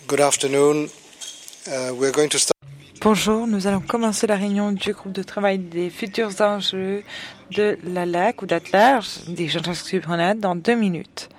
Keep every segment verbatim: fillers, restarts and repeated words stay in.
Good afternoon. Uh, we're going to start. Bonjour, nous allons commencer la réunion du groupe de travail des futurs enjeux de la L A C ou d'Atlas, des Jean-Jacques Subrenat, dans deux minutes.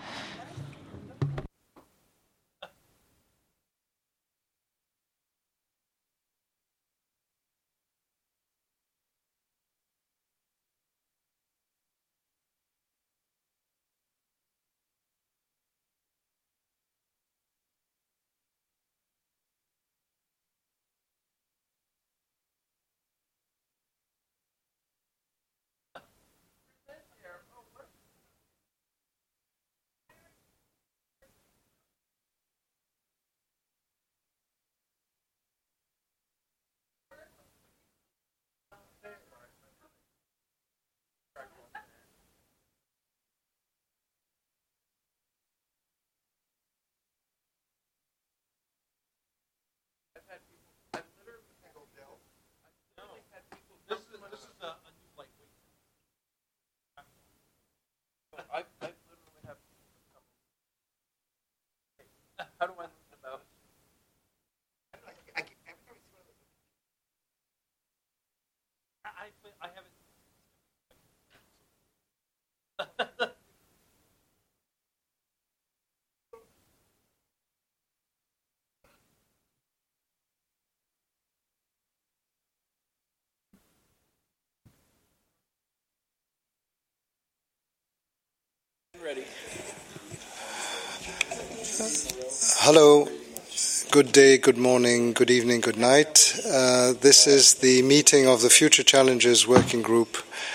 Hello, good day, good morning, good evening, good night. Uh, this is the meeting of the Future Challenges Working Group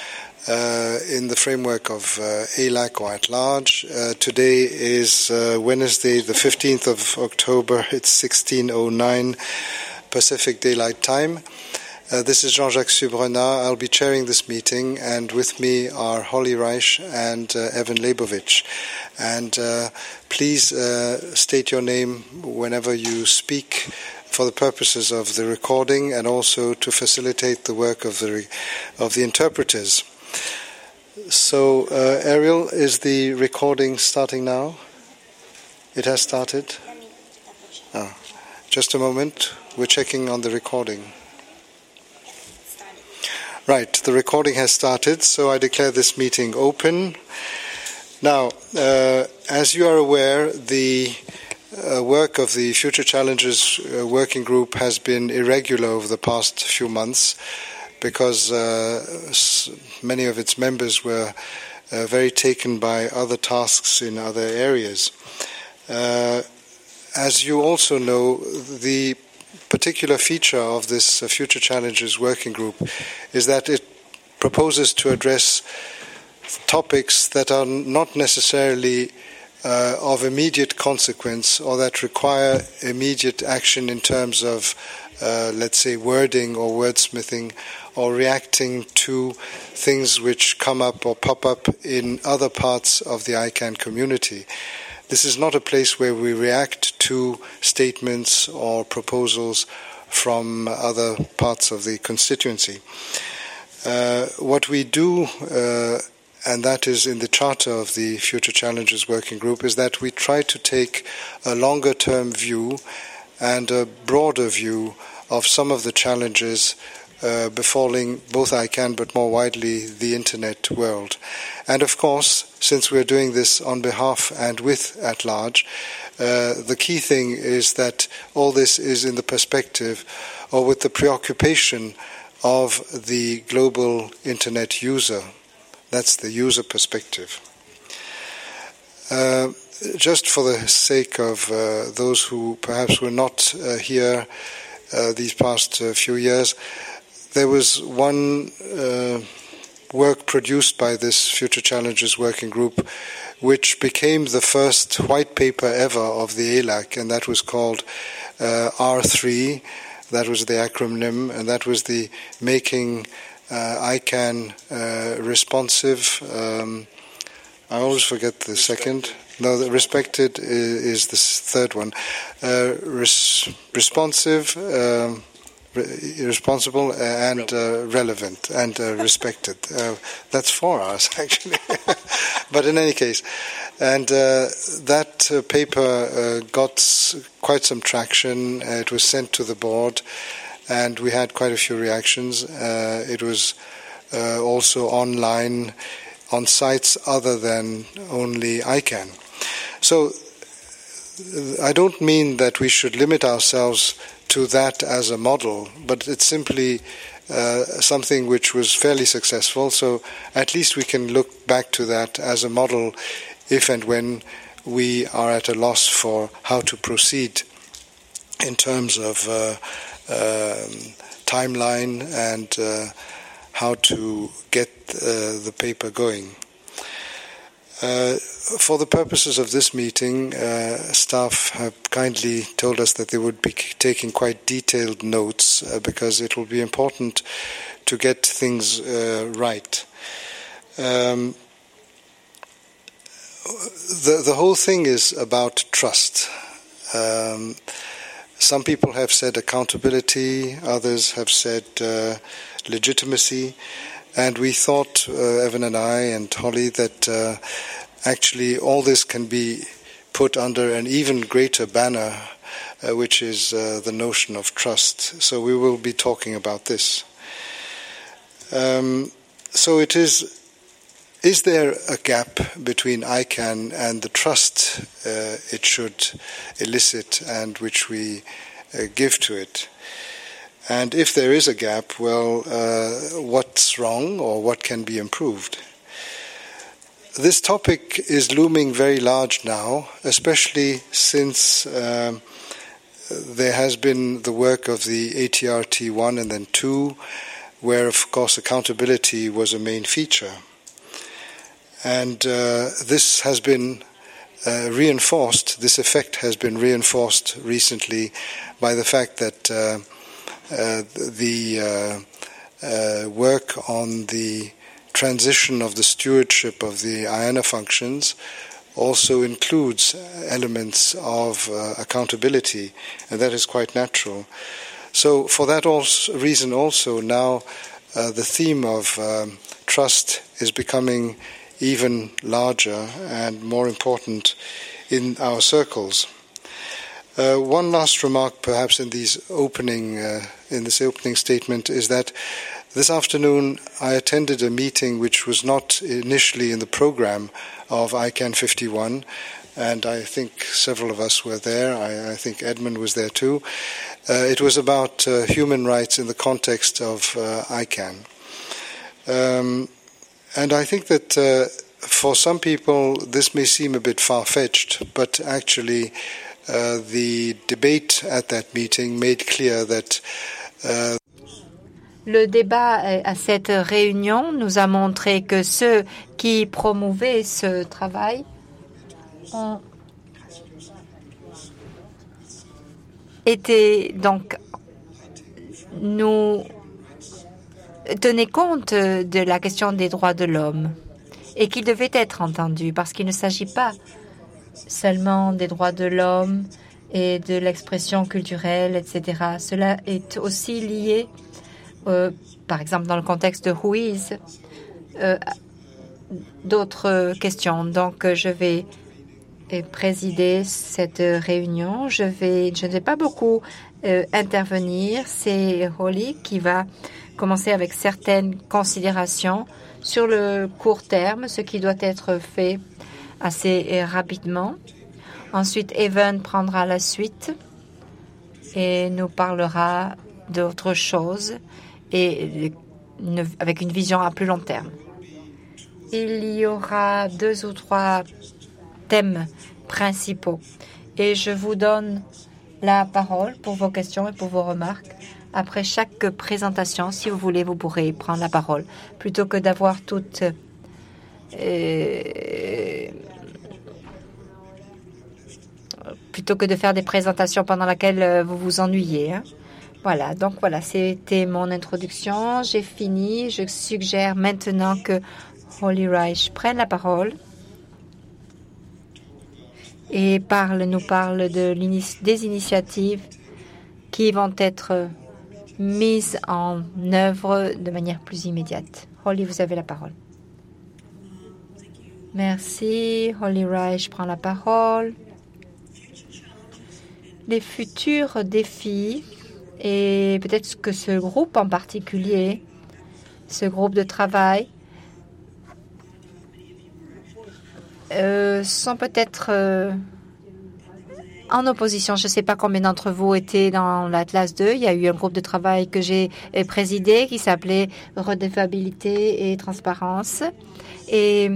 uh, in the framework of uh, A L A C or at large. Uh, today is uh, Wednesday, the fifteenth of October. It's sixteen oh nine Pacific Daylight Time. Uh, this is Jean-Jacques Subrenat. I'll be chairing this meeting, and with me are Holly Reich and uh, Evan Leibovich. And uh, please uh, state your name whenever you speak for the purposes of the recording and also to facilitate the work of the re- of the interpreters. So, uh, Ariel, is the recording starting now? It has started? Oh, just a moment. We're checking on the recording. Right, the recording has started, so I declare this meeting open. Now, uh, as you are aware, the uh, work of the Future Challenges uh, Working Group has been irregular over the past few months because uh, s- many of its members were uh, very taken by other tasks in other areas. Uh, as you also know, the particular feature of this uh, Future Challenges Working Group is that it proposes to address topics that are not necessarily uh, of immediate consequence or that require immediate action in terms of, uh, let's say, wording or wordsmithing or reacting to things which come up or pop up in other parts of the I CANN community. This is not a place where we react to statements or proposals from other parts of the constituency. Uh, what we do, uh, and that is in the charter of the Future Challenges Working Group, is that we try to take a longer-term view and a broader view of some of the challenges uh, befalling both I CANN but more widely the Internet world. And of course, since we're doing this on behalf and with at large, uh, the key thing is that all this is in the perspective or with the preoccupation of the global Internet user. That's the user perspective. Uh, just for the sake of uh, those who perhaps were not uh, here uh, these past uh, few years, there was one uh, work produced by this Future Challenges Working Group which became the first white paper ever of the A L A C, and that was called uh, R three. That was the acronym, and that was the Making uh, I CANN uh, Responsive. Um, I always forget the second. No, the respected is, is the third one. Uh, res- responsive, um, re- responsible and uh, relevant and uh, respected. Uh, that's four hours, actually. But in any case, and uh, that uh, paper uh, got quite some traction. Uh, it was sent to the board, and we had quite a few reactions. Uh, it was uh, also online on sites other than only I CAN. So I don't mean that we should limit ourselves to that as a model, but it's simply uh, something which was fairly successful. So at least we can look back to that as a model if and when we are at a loss for how to proceed in terms of uh, uh, timeline and uh, how to get uh, the paper going. Uh, for the purposes of this meeting, uh, staff have kindly told us that they would be taking quite detailed notes uh, because it will be important to get things uh, right. Um, the, the whole thing is about trust. Um, some people have said accountability, others have said uh, legitimacy. And we thought, uh, Evan and I and Holly, that uh, actually all this can be put under an even greater banner, uh, which is uh, the notion of trust. So we will be talking about this. Um, so it is, is there a gap between I CAN and the trust uh, it should elicit and which we uh, give to it? And if there is a gap, well, uh, what's wrong or what can be improved? This topic is looming very large now, especially since um, there has been the work of the A T R T one and then two, where, of course, accountability was a main feature. And uh, this has been uh, reinforced, this effect has been reinforced recently by the fact that uh, Uh, the uh, uh, work on the transition of the stewardship of the I A N A functions also includes elements of uh, accountability, and that is quite natural. So for that also, reason also now uh, the theme of um, trust is becoming even larger and more important in our circles. Uh, one last remark, perhaps, in these opening, uh, in this opening statement, is that this afternoon I attended a meeting which was not initially in the program of I CAN fifty-one, and I think several of us were there. I, I think Edmund was there too. Uh, it was about uh, human rights in the context of uh, I CAN, um, and I think that uh, for some people this may seem a bit far-fetched, but actually. Uh, the debate at that meeting made clear that uh, Le débat à cette réunion nous a montré que ceux qui promouvaient ce travail ont été donc nous tenaient compte de la question des droits de l'homme et qu'ils devaient être entendus parce qu'il ne s'agit pas seulement des droits de l'homme et de l'expression culturelle, et cetera. Cela est aussi lié, euh, par exemple, dans le contexte de Ruiz, euh, d'autres questions. Donc, je vais présider cette réunion. Je, vais, je ne vais pas beaucoup euh, intervenir. C'est Holly qui va commencer avec certaines considérations sur le court terme, ce qui doit être fait assez rapidement. Ensuite, Evan prendra la suite et nous parlera d'autres choses et une, avec une vision à plus long terme. Il y aura deux ou trois thèmes principaux et je vous donne la parole pour vos questions et pour vos remarques. Après chaque présentation, si vous voulez, vous pourrez prendre la parole plutôt que d'avoir toutes Euh, plutôt que de faire des présentations pendant lesquelles vous vous ennuyez. Hein. Voilà, donc voilà, c'était mon introduction. J'ai fini. Je suggère maintenant que Holly Reich prenne la parole et parle, nous parle de des initiatives qui vont être mise en œuvre de manière plus immédiate. Holly, vous avez la parole. Merci. Holly Wright, je prends la parole. Les futurs défis, et peut-être que ce groupe en particulier, ce groupe de travail, euh, sont peut-être euh, en opposition. Je ne sais pas combien d'entre vous étaient dans l'Atlas deux. Il y a eu un groupe de travail que j'ai présidé qui s'appelait Redevabilité et Transparence. Et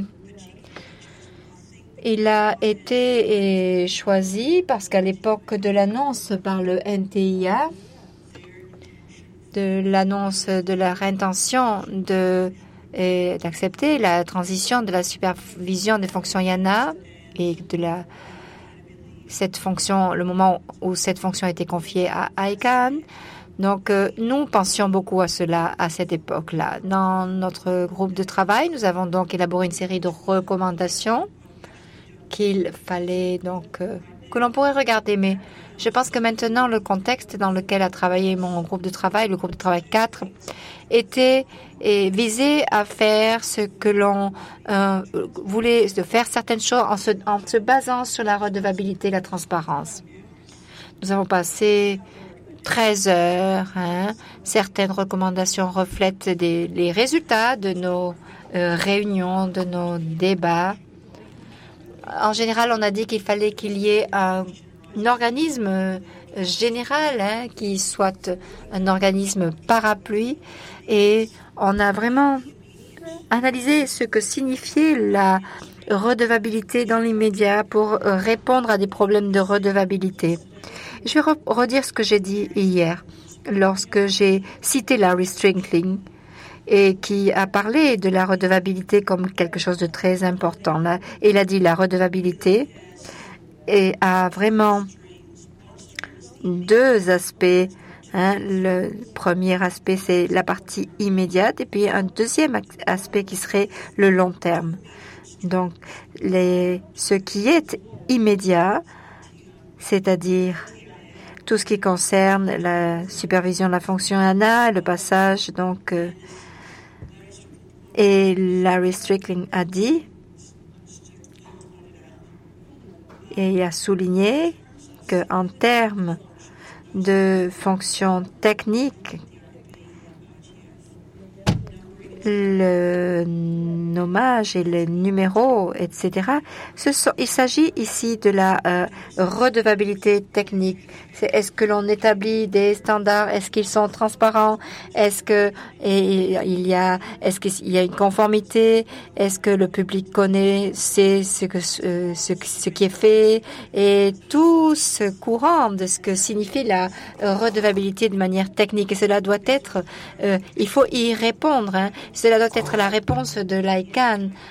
il a été choisi parce qu'à l'époque de l'annonce par le N T I A, de l'annonce de leur intention de d'accepter la transition de la supervision des fonctions I A N A et de la cette fonction, le moment où cette fonction a été confiée à I C A N. Donc, euh, nous pensions beaucoup à cela à cette époque-là. Dans notre groupe de travail, nous avons donc élaboré une série de recommandations qu'il fallait donc euh, que l'on pourrait regarder. Mais je pense que maintenant, le contexte dans lequel a travaillé mon groupe de travail, le groupe de travail quatre, était et visé à faire ce que l'on euh, voulait, de faire certaines choses en se, en se basant sur la redevabilité et la transparence. Nous avons passé treize heures. Hein. Certaines recommandations reflètent des, les résultats de nos euh, réunions, de nos débats. En général, on a dit qu'il fallait qu'il y ait un, un organisme général, hein, qui soit un organisme parapluie. Et on a vraiment analysé ce que signifiait la redevabilité dans l'immédiat pour répondre à des problèmes de redevabilité. Je vais re redire ce que j'ai dit hier lorsque j'ai cité Larry Strickling, et qui a parlé de la redevabilité comme quelque chose de très important. Là, il a dit la redevabilité et a vraiment deux aspects. Hein. Le premier aspect, c'est la partie immédiate, et puis un deuxième aspect qui serait le long terme. Donc, les, ce qui est immédiat, c'est-à-dire tout ce qui concerne la supervision de la fonction I A N A, le passage, donc, euh, et Larry Strickling a dit, et il a souligné qu'en termes de fonctions techniques, le nommage et les numéros, et cetera. Ce sont, il s'agit ici de la euh, redevabilité technique. C'est est-ce que l'on établit des standards? Est-ce qu'ils sont transparents? Est-ce que et il y a est-ce qu'il y a une conformité? Est-ce que le public connaît sait ce que euh, ce, ce qui est fait? Et tout ce courant de ce que signifie la redevabilité de manière technique. Et cela doit être, euh, il faut y répondre. Hein. Cela doit être la réponse de l'I C A N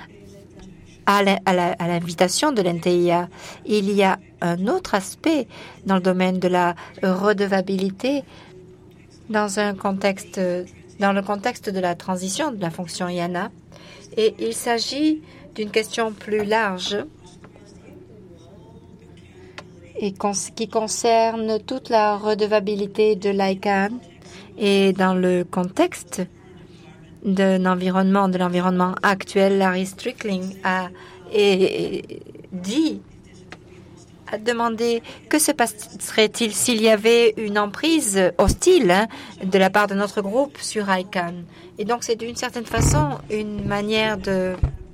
à l'invitation de l'N T I A. Il y a un autre aspect dans le domaine de la redevabilité dans un contexte, dans le contexte de la transition de la fonction I A N A. Et il s'agit d'une question plus large et qui concerne toute la redevabilité de l'I C A N. Et dans le contexte d'un environnement, de l'environnement actuel, Larry Strickling a et, et dit, a demandé que se passerait-il s'il y avait une emprise hostile, hein, de la part de notre groupe sur I C A N. Et donc, c'est d'une certaine façon une manière de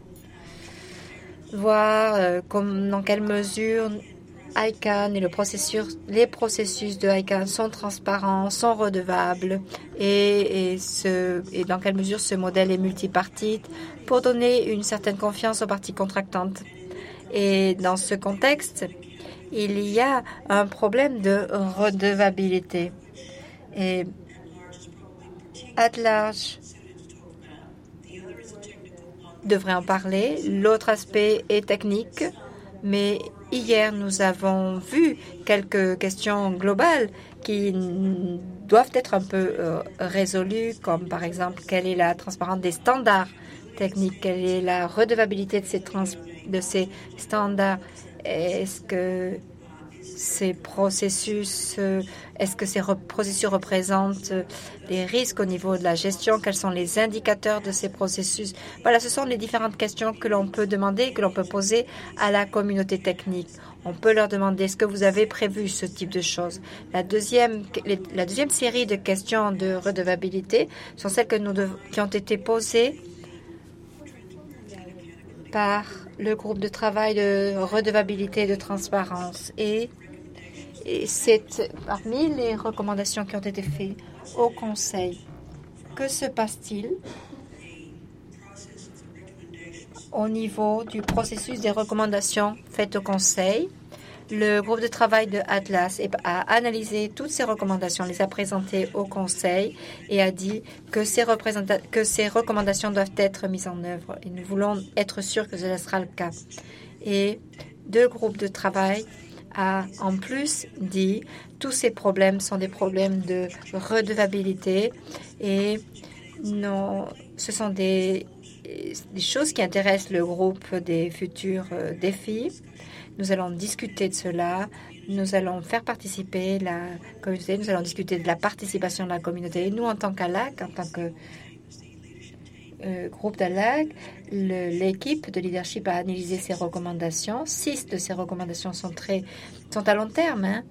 voir euh, comme, dans quelle mesure I C A N et le processus, les processus de I C A N sont transparents, sont redevables et, et, ce, et dans quelle mesure ce modèle est multipartite pour donner une certaine confiance aux parties contractantes. Et dans ce contexte, il y a un problème de redevabilité. Et at large devrait en parler. L'autre aspect est technique, mais hier, nous avons vu quelques questions globales qui doivent être un peu euh, résolues, comme par exemple, quelle est la transparence des standards techniques, quelle est la redevabilité de ces, trans de ces standards, est-ce que ces processus, euh, est-ce que ces re processus représentent euh, des risques au niveau de la gestion? Quels sont les indicateurs de ces processus? Voilà, ce sont les différentes questions que l'on peut demander, que l'on peut poser à la communauté technique. On peut leur demander, est-ce que vous avez prévu ce type de choses? La deuxième, les, la deuxième série de questions de redevabilité sont celles que nous dev- qui ont été posées par le groupe de travail de redevabilité et de transparence. Et, et c'est parmi les recommandations qui ont été faites au Conseil. Que se passe-t-il au niveau du processus des recommandations faites au Conseil? Le groupe de travail de Atlas a analysé toutes ces recommandations, les a présentées au Conseil et a dit que ces, que ces recommandations doivent être mises en œuvre. Et nous voulons être sûrs que ce sera le cas. Et deux groupes de travail a en plus dit que tous ces problèmes sont des problèmes de redevabilité et non, ce sont des, des choses qui intéressent le groupe des futurs euh, défis. Nous allons discuter de cela. Nous allons faire participer la communauté. Nous allons discuter de la participation de la communauté. Et nous, en tant qu'A L A C, en tant que euh, groupe d'A L A C, l'équipe de leadership a analysé ces recommandations. Six de ces recommandations sont, très, sont à long terme. Hein.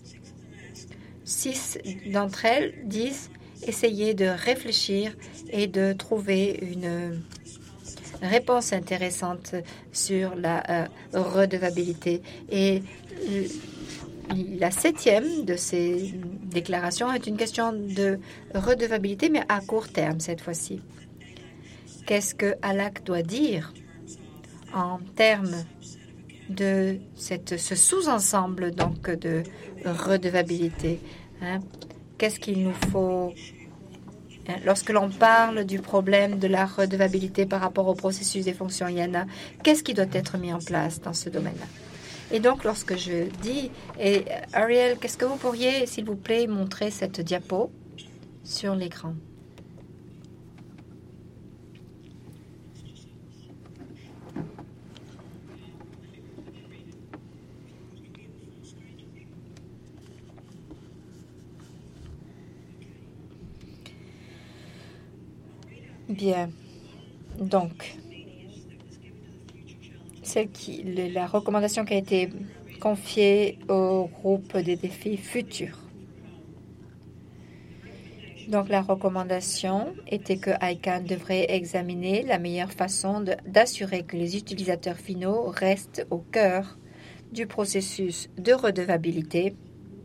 Six d'entre elles disent essayer de réfléchir et de trouver une réponse intéressante sur la euh, redevabilité. Et la septième de ces déclarations est une question de redevabilité, mais à court terme cette fois-ci. Qu'est-ce que A L A C doit dire en termes de cette, ce sous-ensemble donc de redevabilité, hein? Qu'est-ce qu'il nous faut lorsque l'on parle du problème de la redevabilité par rapport au processus des fonctions I A N A? Qu'est-ce qui doit être mis en place dans ce domaine-là? Et donc, lorsque je dis, et Ariel, qu'est-ce que vous pourriez, s'il vous plaît, montrer cette diapo sur l'écran? Bien, donc, celle qui, la recommandation qui a été confiée au groupe des défis futurs. Donc, la recommandation était que I C A N devrait examiner la meilleure façon d'assurer que les utilisateurs finaux restent au cœur du processus de redevabilité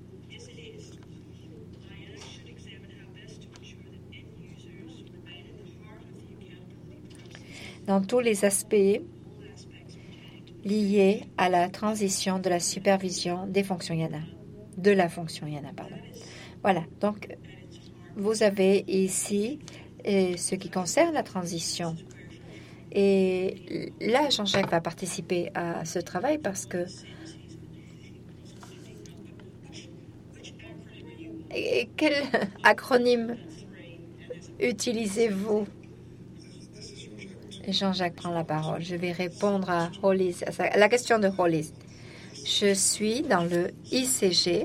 dans tous les aspects liés à la transition de la supervision des fonctions I A N A, de la fonction I A N A, pardon. Voilà, donc vous avez ici euh, ce qui concerne la transition. Et là, Jean-Jacques va participer à ce travail parce que et quel acronyme utilisez-vous? Jean-Jacques prend la parole. Je vais répondre à, Hollis, à la question de Hollis. Je suis dans le I C G,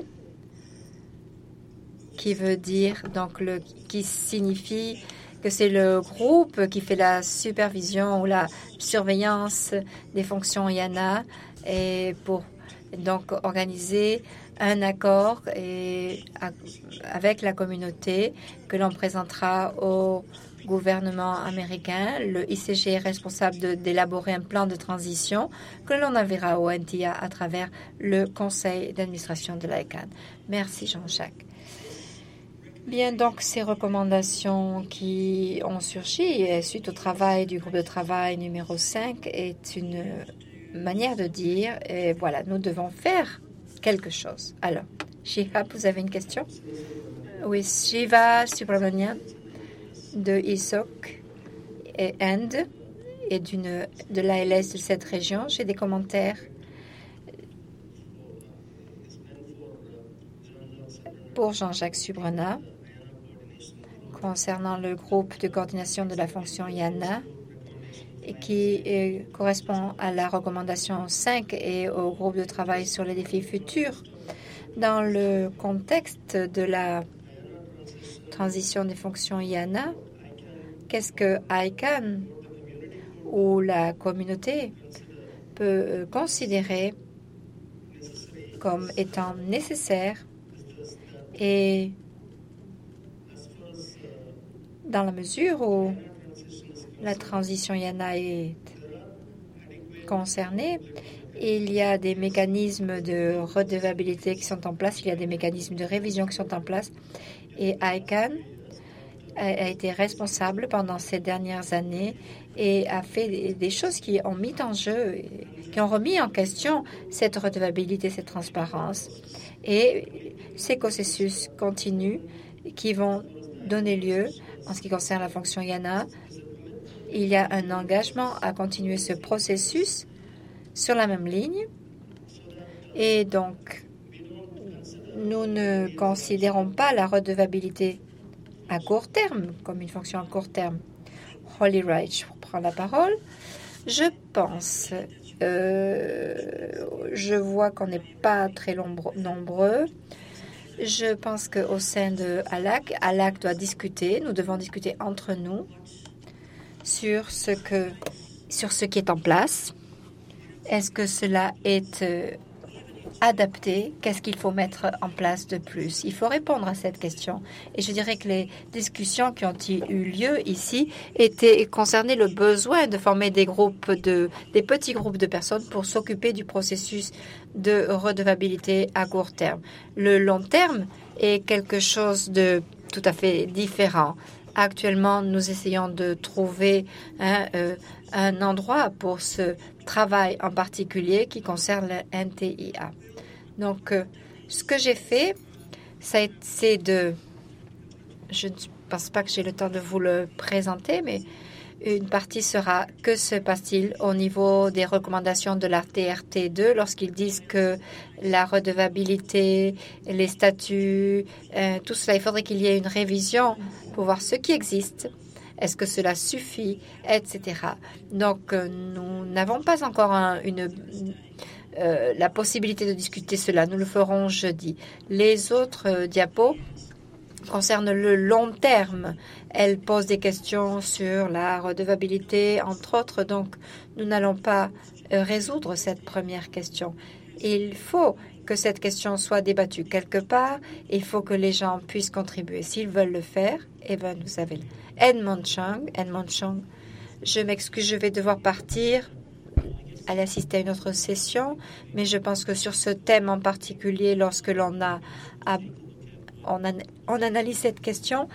qui veut dire, donc, le, qui signifie que c'est le groupe qui fait la supervision ou la surveillance des fonctions I A N A et pour donc organiser un accord et, avec la communauté que l'on présentera au gouvernement américain. Le I C G est responsable d'élaborer un plan de transition que l'on enverra au N T A à travers le conseil d'administration de l'I C A N. Merci Jean-Jacques. Bien, donc ces recommandations qui ont surgi suite au travail du groupe de travail numéro cinq est une manière de dire, et voilà, nous devons faire quelque chose. Alors, Shihab, vous avez une question? Oui, Shiva Subramanian de I S O C et Inde et d'une de l'A L S de cette région. J'ai des commentaires pour Jean-Jacques Subrana concernant le groupe de coordination de la fonction I A N A et qui euh, correspond à la recommandation cinq et au groupe de travail sur les défis futurs. Dans le contexte de la transition des fonctions I A N A, qu'est-ce que I C A N ou la communauté peut considérer comme étant nécessaire et dans la mesure où la transition I A N A est concernée, il y a des mécanismes de redevabilité qui sont en place, il y a des mécanismes de révision qui sont en place et I C A N a été responsable pendant ces dernières années et a fait des choses qui ont mis en jeu, qui ont remis en question cette redevabilité, cette transparence. Et ces processus continuent qui vont donner lieu, en ce qui concerne la fonction I A N A, il y a un engagement à continuer ce processus sur la même ligne. Et donc, nous ne considérons pas la redevabilité à court terme, comme une fonction à court terme. Holly Wright, je reprends la parole. Je pense, euh, je vois qu'on n'est pas très nombreux. Je pense qu'au sein de A L A C, A L A C doit discuter, nous devons discuter entre nous sur ce, que, sur ce qui est en place. Est-ce que cela est euh, adapté? Qu'est-ce qu'il faut mettre en place de plus? Il faut répondre à cette question. Et je dirais que les discussions qui ont eu lieu ici étaient concernées le besoin de former des groupes de, des petits groupes de personnes pour s'occuper du processus de redevabilité à court terme. Le long terme est quelque chose de tout à fait différent. Actuellement, nous essayons de trouver hein, euh, un endroit pour ce travail en particulier qui concerne le N T I A. Donc, euh, ce que j'ai fait, c'est de... Je ne pense pas que j'ai le temps de vous le présenter, mais une partie sera que se passe-t-il au niveau des recommandations de la T R T deux lorsqu'ils disent que la redevabilité, les statuts, euh, tout cela, il faudrait qu'il y ait une révision pour voir ce qui existe. Est-ce que cela suffit, et cetera. Donc, euh, nous n'avons pas encore un, une... Euh, la possibilité de discuter cela. Nous le ferons jeudi. Les autres euh, diapos concernent le long terme. Elles posent des questions sur la redevabilité, entre autres. Donc, nous n'allons pas euh, résoudre cette première question. Il faut que cette question soit débattue quelque part. Il faut que les gens puissent contribuer. S'ils veulent le faire, eh bien, vous savez. Edmond Chang, Edmond Chang, je m'excuse, je vais devoir partir. aller assister à une autre session, mais je pense que sur ce thème en particulier, lorsque l'on a, a on, a, on analyse cette question,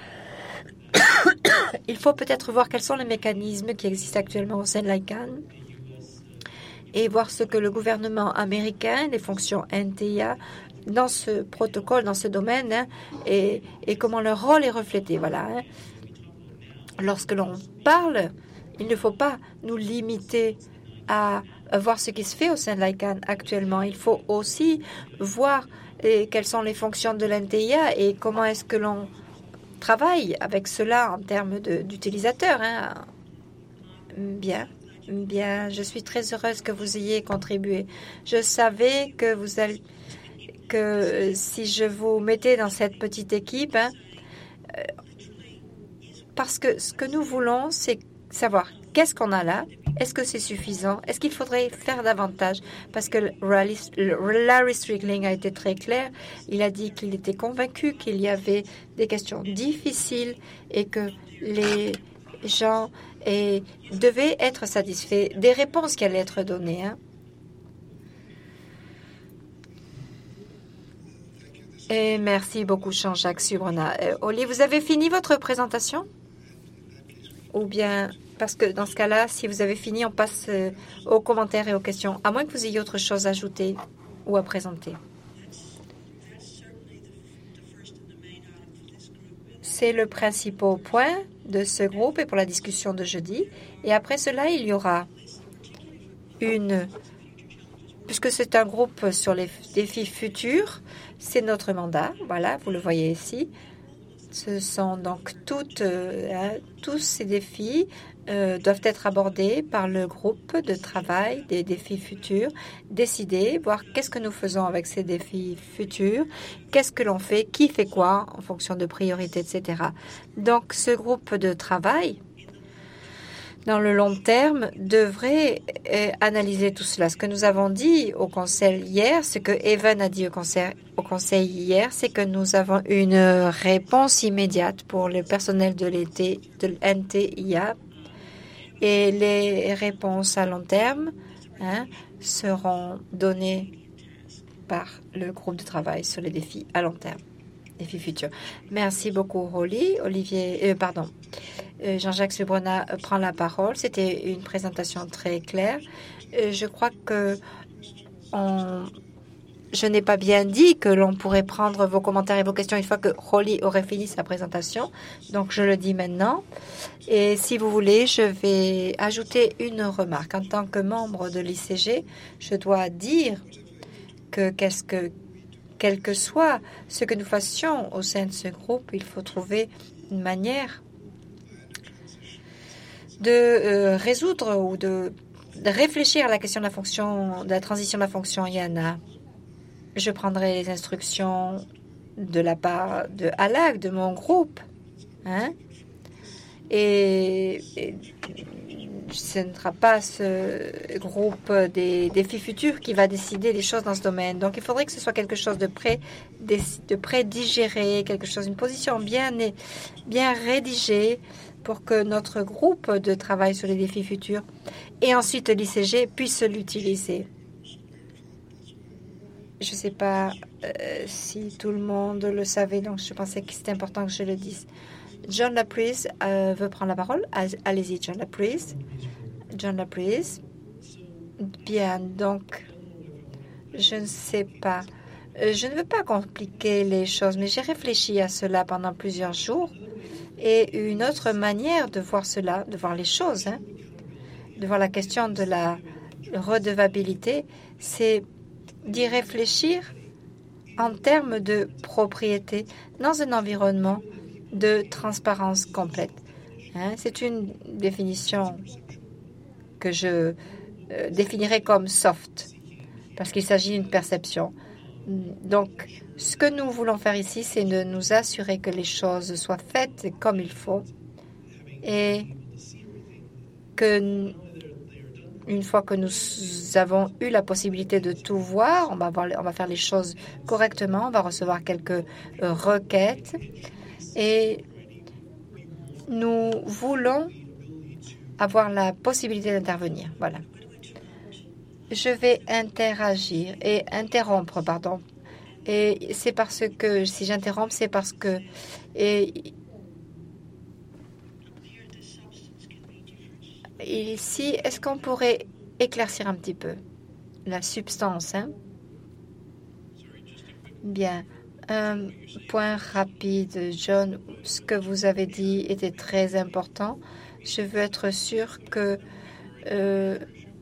il faut peut-être voir quels sont les mécanismes qui existent actuellement au sein de l'I C A N et voir ce que le gouvernement américain, les fonctions N T I A, dans ce protocole, dans ce domaine, hein, et, et comment leur rôle est reflété. Voilà. Hein. Lorsque l'on parle, il ne faut pas nous limiter à voir ce qui se fait au sein de l'I C A N actuellement. Il faut aussi voir et, quelles sont les fonctions de l'N T I A et comment est-ce que l'on travaille avec cela en termes d'utilisateurs. Hein. Bien, bien, je suis très heureuse que vous ayez contribué. Je savais que vous allez, que si je vous mettais dans cette petite équipe, hein, euh, parce que ce que nous voulons, c'est savoir qu'est-ce qu'on a là. Est-ce que c'est suffisant? Est-ce qu'il faudrait faire davantage? Parce que Larry Strickling a été très clair. Il a dit qu'il était convaincu qu'il y avait des questions difficiles et que les gens et, devaient être satisfaits des réponses qui allaient être données. Hein. Et merci beaucoup, Jean-Jacques Subrona. Euh, Oli, vous avez fini votre présentation? Ou bien... Parce que dans ce cas-là, si vous avez fini, on passe euh, aux commentaires et aux questions, à moins que vous ayez autre chose à ajouter ou à présenter. C'est le principal point de ce groupe et pour la discussion de jeudi. Et après cela, il y aura une... Puisque c'est un groupe sur les défis futurs, c'est notre mandat. Voilà, vous le voyez ici. Ce sont donc toutes, euh, hein, tous ces défis euh, doivent être abordés par le groupe de travail des défis futurs, décider, voir qu'est-ce que nous faisons avec ces défis futurs, qu'est-ce que l'on fait, qui fait quoi en fonction de priorités, et cetera. Donc ce groupe de travail, dans le long terme, devrait euh, analyser tout cela. Ce que nous avons dit au Conseil hier, ce que Evan a dit au Conseil, au conseil hier, c'est que nous avons une réponse immédiate pour le personnel de l'été de N T I A et les réponses à long terme hein, seront données par le groupe de travail sur les défis à long terme, défis futurs. Merci beaucoup, Rolly. Olivier, euh, pardon. Jean-Jacques Subrenat prend la parole. C'était une présentation très claire. Je crois que on... je n'ai pas bien dit que l'on pourrait prendre vos commentaires et vos questions une fois que Rolly aurait fini sa présentation. Donc, je le dis maintenant. Et si vous voulez, je vais ajouter une remarque. En tant que membre de l'I C G, je dois dire que qu'est-ce que, quel que soit ce que nous fassions au sein de ce groupe, il faut trouver une manière de euh, résoudre ou de, de réfléchir à la question de la fonction, de la transition de la fonction I A N A. Je prendrai les instructions de la part de A L A C, de mon groupe, hein, et, et ce ne sera pas ce groupe des défis futurs qui va décider des choses dans ce domaine. Donc, il faudrait que ce soit quelque chose de pré, de pré-digéré, quelque chose, une position bien, bien rédigée, pour que notre groupe de travail sur les défis futurs et ensuite l'I C G puisse l'utiliser. Je ne sais pas euh, si tout le monde le savait, donc je pensais que c'était important que je le dise. John Laprise euh, veut prendre la parole. Allez-y, John Laprise. John Laprise. Bien, donc, je ne sais pas. Je ne veux pas compliquer les choses, mais j'ai réfléchi à cela pendant plusieurs jours. Et une autre manière de voir cela, de voir les choses, hein, de voir la question de la redevabilité, c'est d'y réfléchir en termes de propriété dans un environnement de transparence complète. Hein, c'est une définition que je euh, définirais comme soft, parce qu'il s'agit d'une perception. Donc, ce que nous voulons faire ici, c'est de nous assurer que les choses soient faites comme il faut et que, une fois que nous avons eu la possibilité de tout voir, on va, voir, on va faire les choses correctement, on va recevoir quelques requêtes et nous voulons avoir la possibilité d'intervenir. Voilà. Je vais interagir et interrompre, pardon. Et c'est parce que, si j'interromps, c'est parce que... Et, ici, est-ce qu'on pourrait éclaircir un petit peu la substance, hein? Bien. Un point rapide, John. Ce que vous avez dit était très important. Je veux être sûr que... Euh,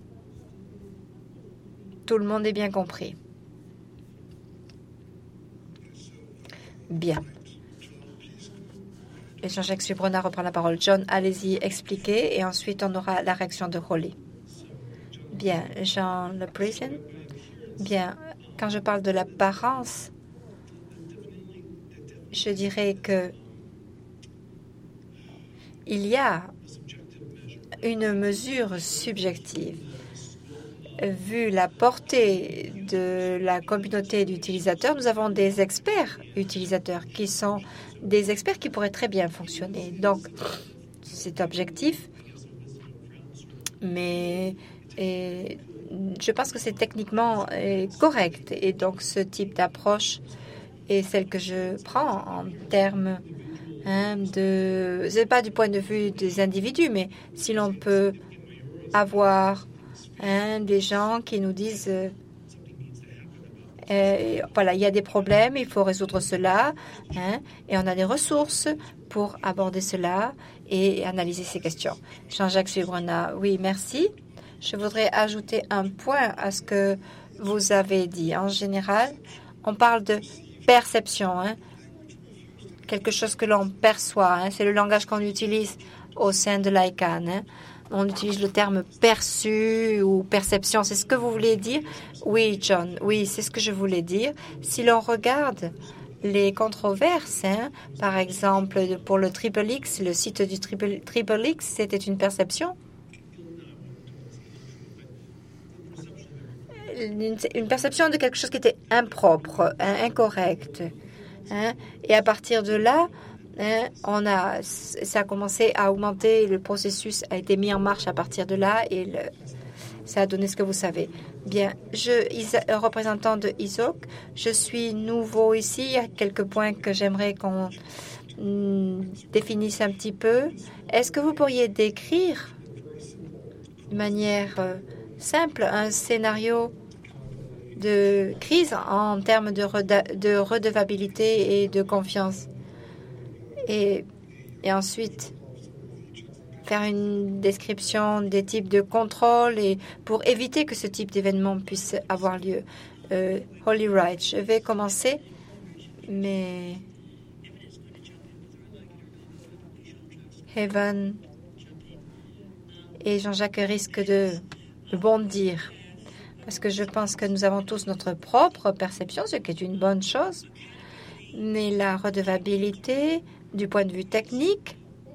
tout le monde est bien compris. Bien. Et Jean-Jacques Subrenat reprend la parole. John, allez-y, expliquez, et ensuite on aura la réaction de Rolly. Bien, Jean Le Prison. Bien, quand je parle de l'apparence, je dirais que il y a une mesure subjective. Vu la portée de la communauté d'utilisateurs, nous avons des experts utilisateurs qui sont des experts qui pourraient très bien fonctionner. Donc, c'est objectif, mais et, je pense que c'est techniquement et, correct. Et donc, ce type d'approche est celle que je prends en termes hein, de... Ce n'est pas du point de vue des individus, mais si l'on peut avoir... Hein, des gens qui nous disent euh, euh, voilà, il y a des problèmes, il faut résoudre cela, hein, et on a des ressources pour aborder cela et analyser ces questions. Jean-Jacques Subrenat, oui, merci. Je voudrais ajouter un point à ce que vous avez dit. En général, on parle de perception. Hein. quelque chose que l'on perçoit. Hein. C'est le langage qu'on utilise au sein de l'I C A N. Hein. On utilise le terme perçu ou perception. C'est ce que vous voulez dire? Oui, John. Oui, c'est ce que je voulais dire. Si l'on regarde les controverses, hein, par exemple, pour le Triple X, le site du Triple, Triple X, c'était une perception. Une, une perception de quelque chose qui était impropre, hein, incorrect. Hein, et à partir de là, hein, on a, ça a commencé à augmenter, le processus a été mis en marche à partir de là et le, ça a donné ce que vous savez. Bien, je, Isa, représentant de I S O C, je suis nouveau ici. Il y a quelques points que j'aimerais qu'on mm, définisse un petit peu. Est-ce que vous pourriez décrire de manière euh, simple un scénario de crise en termes de, reda, de redevabilité et de confiance? Et, et ensuite, faire une description des types de contrôle et pour éviter que ce type d'événement puisse avoir lieu. Euh, Holly Wright, je vais commencer, mais Evan et Jean-Jacques risquent de, de bondir parce que je pense que nous avons tous notre propre perception, ce qui est une bonne chose, mais la redevabilité du point de vue technique,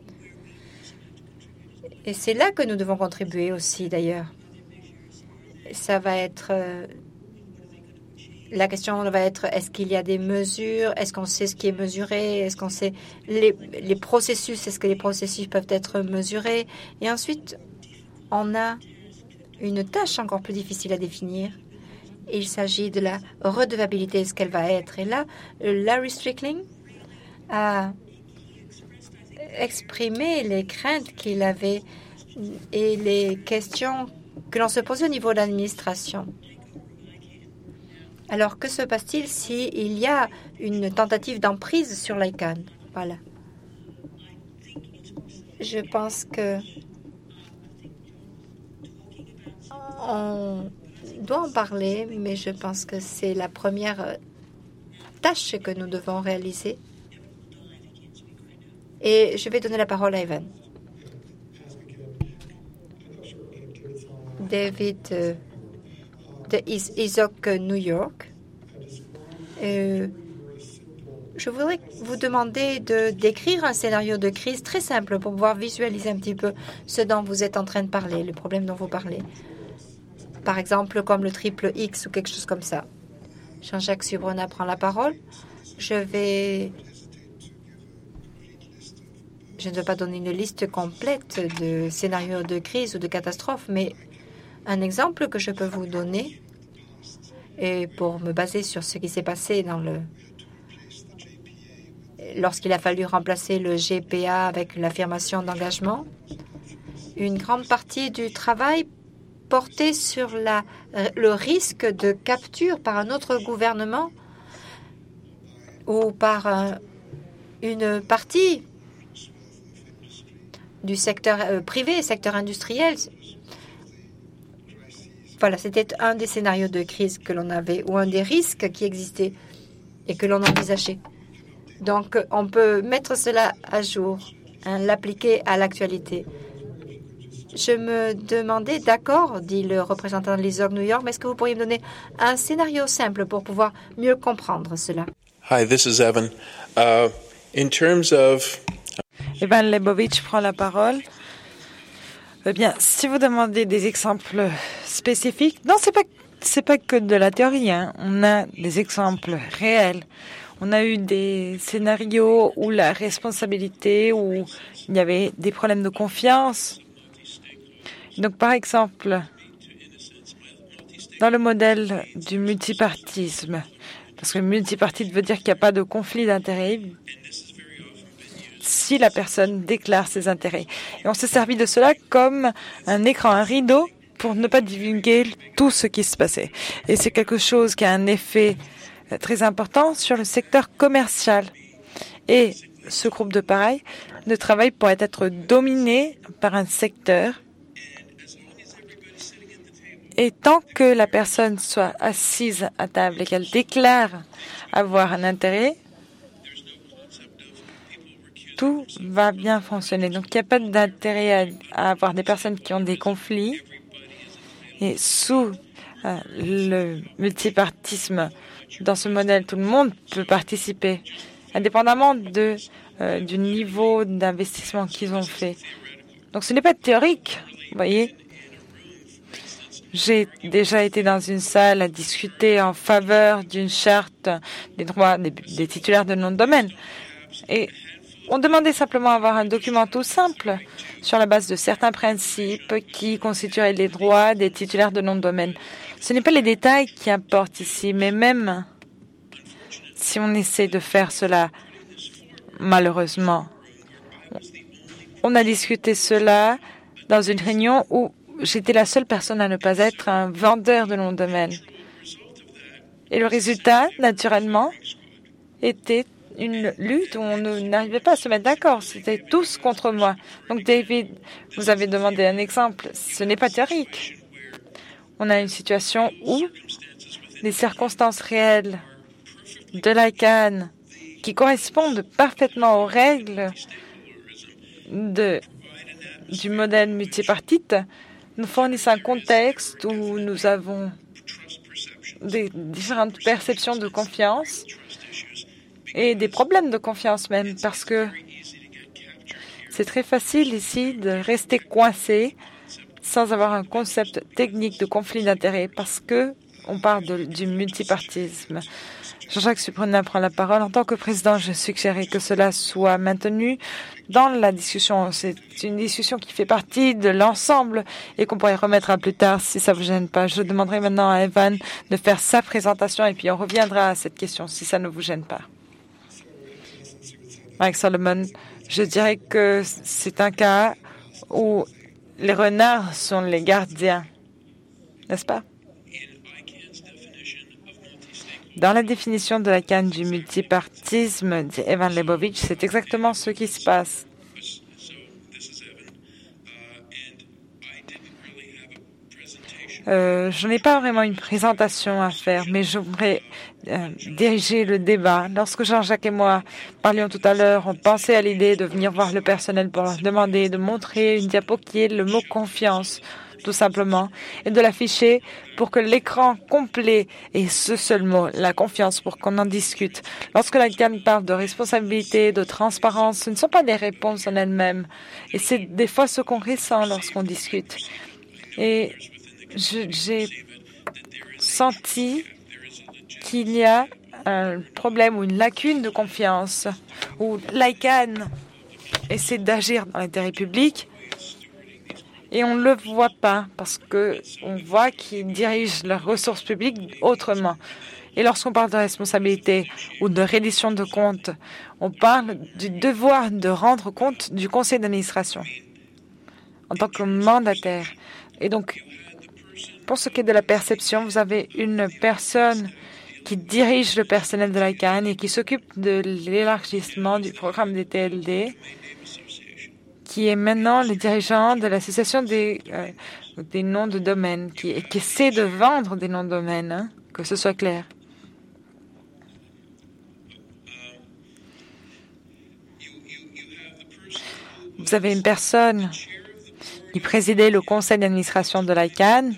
et c'est là que nous devons contribuer aussi, d'ailleurs. Ça va être... Euh, la question va être, est-ce qu'il y a des mesures? Est-ce qu'on sait ce qui est mesuré? Est-ce qu'on sait les, les processus? Est-ce que les processus peuvent être mesurés? Et ensuite, on a une tâche encore plus difficile à définir. Il s'agit de la redevabilité, ce qu'elle va être. Et là, Larry Strickling a exprimer les craintes qu'il avait et les questions que l'on se posait au niveau de l'administration. Alors, que se passe-t-il s'il y a une tentative d'emprise sur l'I C A N? Voilà. Je pense que on doit en parler, mais je pense que c'est la première tâche que nous devons réaliser. Et je vais donner la parole à Evan. David euh, de I S O C New York. Euh, je voudrais vous demander de décrire un scénario de crise très simple pour pouvoir visualiser un petit peu ce dont vous êtes en train de parler, le problème dont vous parlez. Par exemple, comme le triple X ou quelque chose comme ça. Jean-Jacques Subrona prend la parole. Je vais... Je ne veux pas donner une liste complète de scénarios de crise ou de catastrophe, mais un exemple que je peux vous donner, et pour me baser sur ce qui s'est passé dans le lorsqu'il a fallu remplacer le G P A avec l'affirmation d'engagement, une grande partie du travail portait sur la, le risque de capture par un autre gouvernement ou par un, une partie du secteur euh, privé, secteur industriel. Voilà, c'était un des scénarios de crise que l'on avait, ou un des risques qui existaient et que l'on envisageait. Donc, on peut mettre cela à jour, hein, l'appliquer à l'actualité. Je me demandais, d'accord, dit le représentant de l'I S O C New York, mais est-ce que vous pourriez me donner un scénario simple pour pouvoir mieux comprendre cela? Hi, this is Evan. Uh, in terms of Evan Lebovitch prend la parole. Eh bien, si vous demandez des exemples spécifiques, non, c'est pas c'est pas que de la théorie. Hein. On a des exemples réels. On a eu des scénarios où la responsabilité, où il y avait des problèmes de confiance. Donc, par exemple, dans le modèle du multipartisme, parce que multipartite veut dire qu'il n'y a pas de conflit d'intérêts, si la personne déclare ses intérêts. Et on s'est servi de cela comme un écran, un rideau, pour ne pas divulguer tout ce qui se passait. Et c'est quelque chose qui a un effet très important sur le secteur commercial. Et ce groupe de pareil de travail pourrait être dominé par un secteur. Et tant que la personne soit assise à table et qu'elle déclare avoir un intérêt, tout va bien fonctionner. Donc, il n'y a pas d'intérêt à, à avoir des personnes qui ont des conflits. Et sous euh, le multipartisme, dans ce modèle, tout le monde peut participer, indépendamment de, euh, du niveau d'investissement qu'ils ont fait. Donc, ce n'est pas théorique, vous voyez. J'ai déjà été dans une salle à discuter en faveur d'une charte des droits des, des titulaires de nom de domaine. Et on demandait simplement à avoir un document tout simple sur la base de certains principes qui constitueraient les droits des titulaires de nom de domaine. Ce n'est pas les détails qui importent ici, mais même si on essaie de faire cela, malheureusement, on a discuté cela dans une réunion où j'étais la seule personne à ne pas être un vendeur de nom de domaine. Et le résultat, naturellement, était une lutte où on n'arrivait pas à se mettre d'accord. C'était tous contre moi. Donc, David, vous avez demandé un exemple. Ce n'est pas théorique. On a une situation où les circonstances réelles de l'ICANN qui correspondent parfaitement aux règles de, du modèle multipartite nous fournissent un contexte où nous avons des différentes perceptions de confiance et des problèmes de confiance même, parce que c'est très facile ici de rester coincé sans avoir un concept technique de conflit d'intérêts, parce que on parle de, du multipartisme. Jean-Jacques Suprenat prend la parole. En tant que président, je suggérais que cela soit maintenu dans la discussion. C'est une discussion qui fait partie de l'ensemble et qu'on pourrait remettre à plus tard si ça vous gêne pas. Je demanderai maintenant à Evan de faire sa présentation et puis on reviendra à cette question si ça ne vous gêne pas. Mike Solomon, je dirais que c'est un cas où les renards sont les gardiens, n'est-ce pas? Dans la définition de l'ICANN du multipartisme d'Evan Lebovitch, c'est exactement ce qui se passe. Euh, je n'ai pas vraiment une présentation à faire, mais je voudrais euh, diriger le débat. Lorsque Jean-Jacques et moi parlions tout à l'heure, on pensait à l'idée de venir voir le personnel pour leur demander de montrer une diapo qui est le mot « confiance », tout simplement, et de l'afficher pour que l'écran complet ait ce seul mot, la confiance, pour qu'on en discute. Lorsque l'ICANN parle de responsabilité, de transparence, ce ne sont pas des réponses en elles-mêmes. Et c'est des fois ce qu'on ressent lorsqu'on discute. Et j'ai senti qu'il y a un problème ou une lacune de confiance, où l'ICANN essaie d'agir dans l'intérêt public, et on ne le voit pas parce qu'on voit qu'ils dirigent leurs ressources publiques autrement. Et lorsqu'on parle de responsabilité ou de reddition de comptes, on parle du devoir de rendre compte du conseil d'administration en tant que mandataire. Et donc, pour ce qui est de la perception, vous avez une personne qui dirige le personnel de l'ICANN et qui s'occupe de l'élargissement du programme des T L D, qui est maintenant le dirigeant de l'association des, euh, des noms de domaine, qui, qui essaie de vendre des noms de domaine, hein, que ce soit clair. Vous avez une personne qui présidait le conseil d'administration de l'ICANN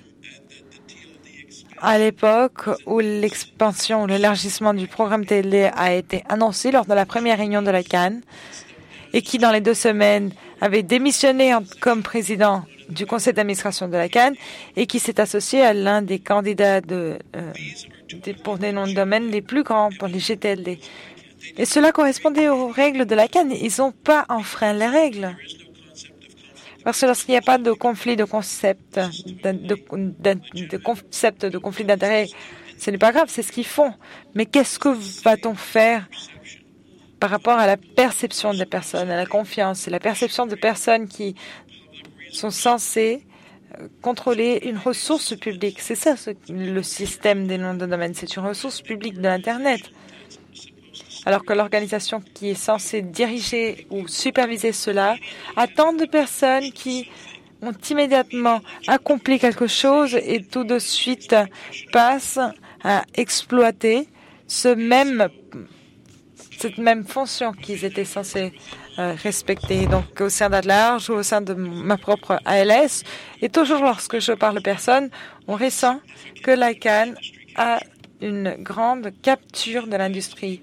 à l'époque où l'expansion ou l'élargissement du programme T L D a été annoncé lors de la première réunion de l'ICANN et qui, dans les deux semaines, avait démissionné en, comme président du conseil d'administration de l'ICANN et qui s'est associé à l'un des candidats de, euh, de, pour des noms de domaine les plus grands pour les G T L D. Et cela correspondait aux règles de l'ICANN. Ils n'ont pas enfreint les règles. Parce que lorsqu'il n'y a pas de conflit de concept, de, de, de, de concept de conflit d'intérêt, ce n'est pas grave, c'est ce qu'ils font. Mais qu'est-ce que va-t-on faire par rapport à la perception des personnes, à la confiance, et la perception de personnes qui sont censées contrôler une ressource publique? C'est ça ce, le système des noms de domaine, c'est une ressource publique de l'Internet. Alors que l'organisation qui est censée diriger ou superviser cela attend de personnes qui ont immédiatement accompli quelque chose et tout de suite passent à exploiter ce même, cette même fonction qu'ils étaient censés euh, respecté. Donc, au sein d'Adler ou au sein de ma propre A L S, et toujours lorsque je parle aux personnes, on ressent que l'ICANN a une grande capture de l'industrie.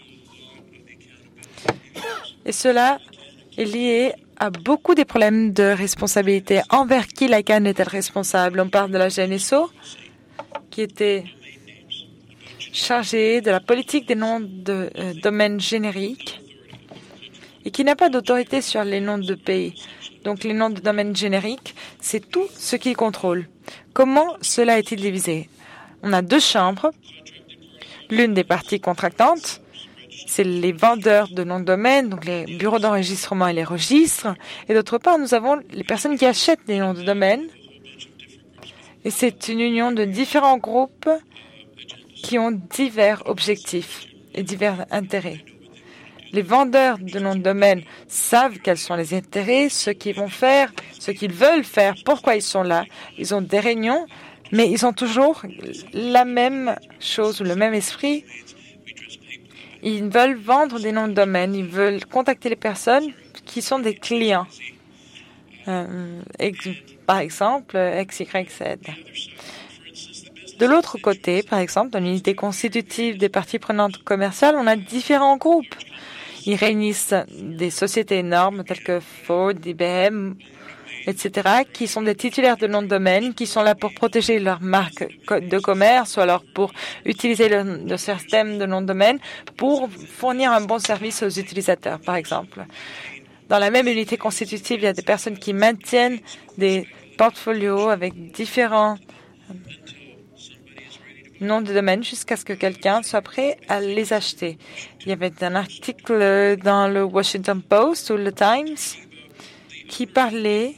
Et cela est lié à beaucoup des problèmes de responsabilité. Envers qui l'ICANN est-elle responsable? On parle de la G N S O, qui était chargée de la politique des noms de euh, domaines génériques et qui n'a pas d'autorité sur les noms de pays. Donc, les noms de domaines génériques, c'est tout ce qu'il contrôle. Comment cela est-il divisé? On a deux chambres. L'une des parties contractantes, c'est les vendeurs de noms de domaine, donc les bureaux d'enregistrement et les registres. Et d'autre part, nous avons les personnes qui achètent des noms de domaine. Et c'est une union de différents groupes qui ont divers objectifs et divers intérêts. Les vendeurs de noms de domaine savent quels sont les intérêts, ce qu'ils vont faire, ce qu'ils veulent faire, pourquoi ils sont là. Ils ont des réunions, mais ils ont toujours la même chose ou le même esprit. Ils veulent vendre des noms de domaine, ils veulent contacter les personnes qui sont des clients. Euh, par exemple, X Y Z. De l'autre côté, par exemple, dans l'unité constitutive des parties prenantes commerciales, on a différents groupes. Ils réunissent des sociétés énormes telles que Ford, I B M, et cetera, qui sont des titulaires de noms de domaine, qui sont là pour protéger leur marque de commerce ou alors pour utiliser le, le système de nom de domaine pour fournir un bon service aux utilisateurs, par exemple. Dans la même unité constitutive, il y a des personnes qui maintiennent des portfolios avec différents noms de domaine jusqu'à ce que quelqu'un soit prêt à les acheter. Il y avait un article dans le Washington Post ou le Times qui parlait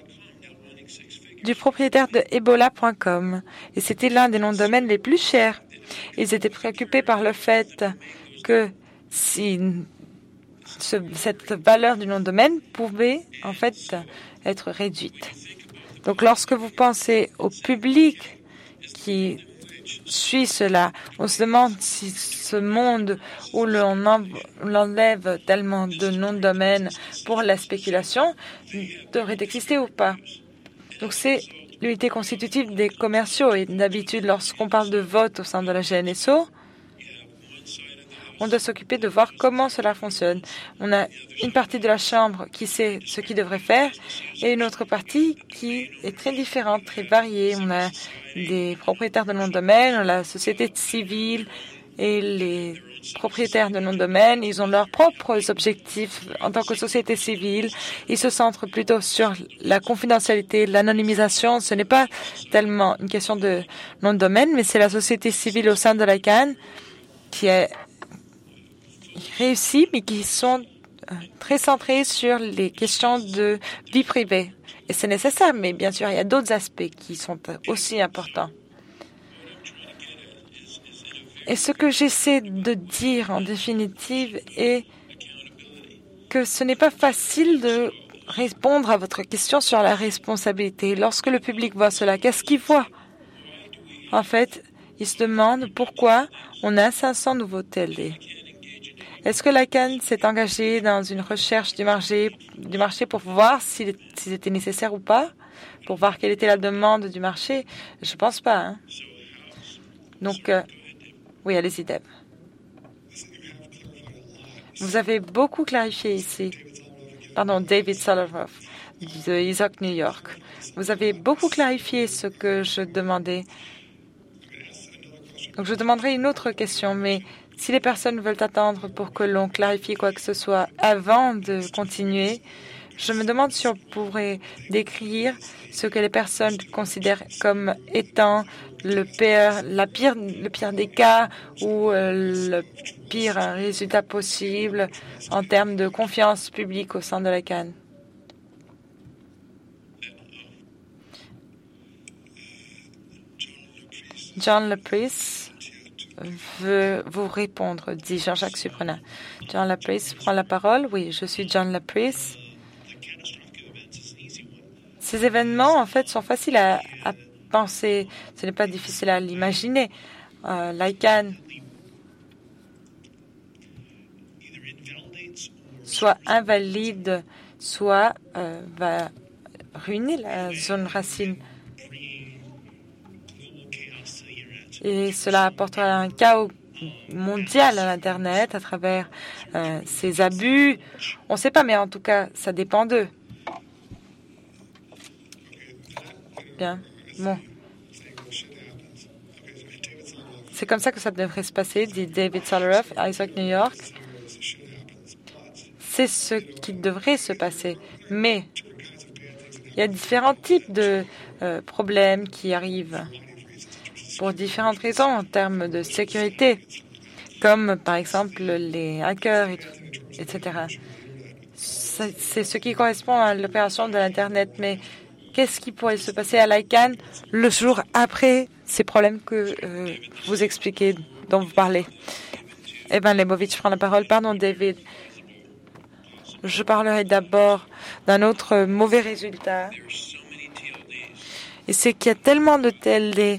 du propriétaire de Ebola point com. Et c'était l'un des noms de domaine les plus chers. Ils étaient préoccupés par le fait que si ce, cette valeur du nom de domaine pouvait en fait être réduite. Donc lorsque vous pensez au public qui suit cela, on se demande si ce monde où l'on enlève tellement de noms de domaine pour la spéculation devrait exister ou pas. Donc c'est l'unité constitutive des commerciaux. Et d'habitude, lorsqu'on parle de vote au sein de la G N S O, on doit s'occuper de voir comment cela fonctionne. On a une partie de la Chambre qui sait ce qu'il devrait faire et une autre partie qui est très différente, très variée. On a des propriétaires de noms de domaine, on a la société civile et les propriétaires de noms de domaine. Ils ont leurs propres objectifs en tant que société civile. Ils se centrent plutôt sur la confidentialité, l'anonymisation. Ce n'est pas tellement une question de nom de domaine, mais c'est la société civile au sein de l'ICANN qui est réussis, mais qui sont très centrés sur les questions de vie privée. Et c'est nécessaire, mais bien sûr, il y a d'autres aspects qui sont aussi importants. Et ce que j'essaie de dire en définitive est que ce n'est pas facile de répondre à votre question sur la responsabilité. Lorsque le public voit cela, qu'est-ce qu'il voit? En fait, il se demande pourquoi on a cinq cents nouveaux T L D. Est-ce que l'ICANN s'est engagé dans une recherche du marché, du marché pour voir s'il était nécessaire ou pas, pour voir quelle était la demande du marché? Je ne pense pas. Hein? Donc, euh, oui, allez-y, Deb. Vous avez beaucoup clarifié ici. Pardon, David Soloff de Isaac, New York. Vous avez beaucoup clarifié ce que je demandais. Donc, je demanderai une autre question, mais si les personnes veulent attendre pour que l'on clarifie quoi que ce soit avant de continuer, je me demande si on pourrait décrire ce que les personnes considèrent comme étant le pire, la pire, le pire des cas ou euh, le pire résultat possible en termes de confiance publique au sein de l'ICANN. John Lapris veut vous répondre, dit Jean-Jacques Surprenant. John Lapris prend la parole. Oui, je suis John Lapris. Ces événements, en fait, sont faciles à, à penser. Ce n'est pas difficile à l'imaginer. Euh, L'ICANN soit invalide, soit euh, va ruiner la zone racine. Et cela apportera un chaos mondial à l'Internet à travers euh, ces abus. On ne sait pas, mais en tout cas, ça dépend d'eux. Bien. Bon. C'est comme ça que ça devrait se passer, dit David Soloff, Isaac New York. C'est ce qui devrait se passer. Mais il y a différents types de euh, problèmes qui arrivent pour différentes raisons en termes de sécurité, comme par exemple les hackers, et tout, et cetera. C'est ce qui correspond à l'opération de l'Internet. Mais qu'est-ce qui pourrait se passer à l'ICANN le jour après ces problèmes que euh, vous expliquez, dont vous parlez? Evan Lebovitch prend la parole. Pardon, David. Je parlerai d'abord d'un autre mauvais résultat. Et c'est qu'il y a tellement de T L D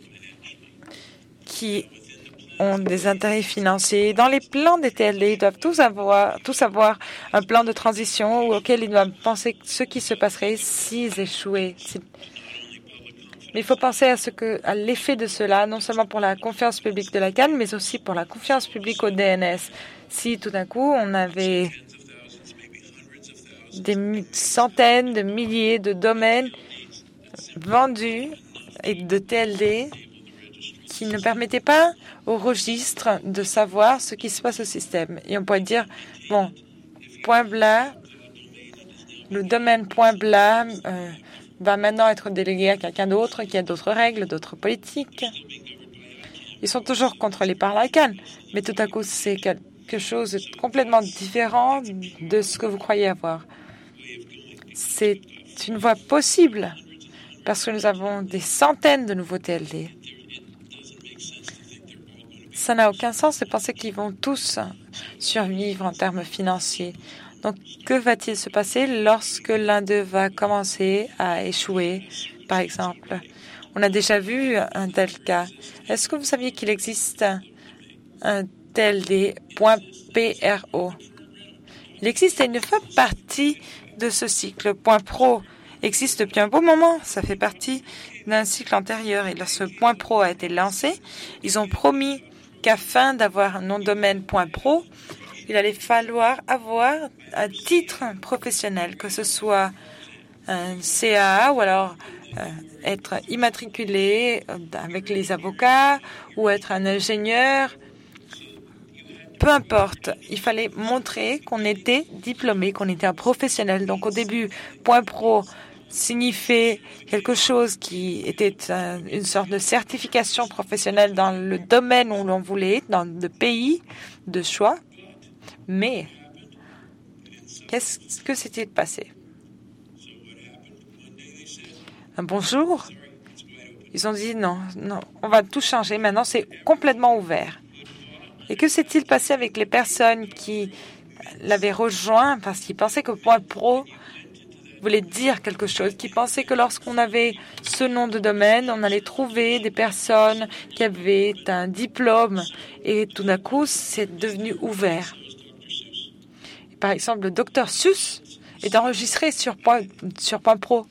qui ont des intérêts financiers. Dans les plans des T L D, ils doivent tous avoir, tous avoir un plan de transition auquel ils doivent penser ce qui se passerait s'ils échouaient. Mais il faut penser à, ce que, à l'effet de cela, non seulement pour la confiance publique de la CAN, mais aussi pour la confiance publique au D N S. Si tout d'un coup, on avait des centaines de milliers de domaines vendus et de T L D qui ne permettaient pas au registre de savoir ce qui se passe au système. Et on pourrait dire, bon, point blanc, le domaine point blanc euh, va maintenant être délégué à quelqu'un d'autre qui a d'autres règles, d'autres politiques. Ils sont toujours contrôlés par l'ICANN, mais tout à coup, c'est quelque chose de complètement différent de ce que vous croyez avoir. C'est une voie possible parce que nous avons des centaines de nouveaux T L D. Ça n'a aucun sens de penser qu'ils vont tous survivre en termes financiers. Donc, que va-t-il se passer lorsque l'un d'eux va commencer à échouer, par exemple? On a déjà vu un tel cas. Est-ce que vous saviez qu'il existe un T L D .pro? Il existe et il ne fait partie de ce cycle. .pro existe depuis un beau moment. Ça fait partie d'un cycle antérieur. Et lorsque .pro a été lancé, ils ont promis qu'afin d'avoir un nom de domaine .pro, il allait falloir avoir un titre professionnel, que ce soit un C A A ou alors euh, être immatriculé avec les avocats ou être un ingénieur. Peu importe, il fallait montrer qu'on était diplômé, qu'on était un professionnel. Donc au début, .pro signifiait quelque chose qui était un, une sorte de certification professionnelle dans le domaine où l'on voulait, dans le pays de choix. Mais qu'est-ce que s'est-il passé? Un bonjour, ils ont dit non, non, on va tout changer. Maintenant, c'est complètement ouvert. Et que s'est-il passé avec les personnes qui l'avaient rejoint parce qu'ils pensaient que .pro voulait dire quelque chose, qui pensaient que lorsqu'on avait ce nom de domaine, on allait trouver des personnes qui avaient un diplôme et tout d'un coup, c'est devenu ouvert. Et par exemple, le docteur Seuss est enregistré sur, sur .pro.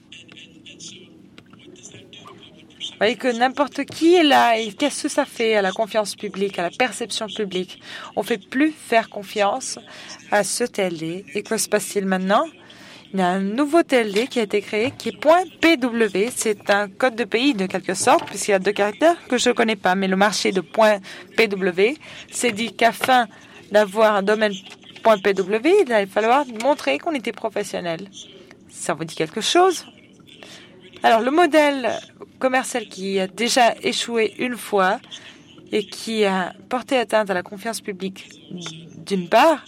Vous voyez que n'importe qui est là et qu'est-ce que ça fait à la confiance publique, à la perception publique? On ne fait plus faire confiance à ce T L D. Et que se passe-t-il maintenant? Il y a un nouveau T L D qui a été créé qui est .pw. C'est un code de pays de quelque sorte, puisqu'il y a deux caractères que je ne connais pas. Mais le marché de .pw s'est dit qu'afin d'avoir un domaine .pw, il allait falloir montrer qu'on était professionnel. Ça vous dit quelque chose? Alors, le modèle commercial qui a déjà échoué une fois et qui a porté atteinte à la confiance publique d'une part,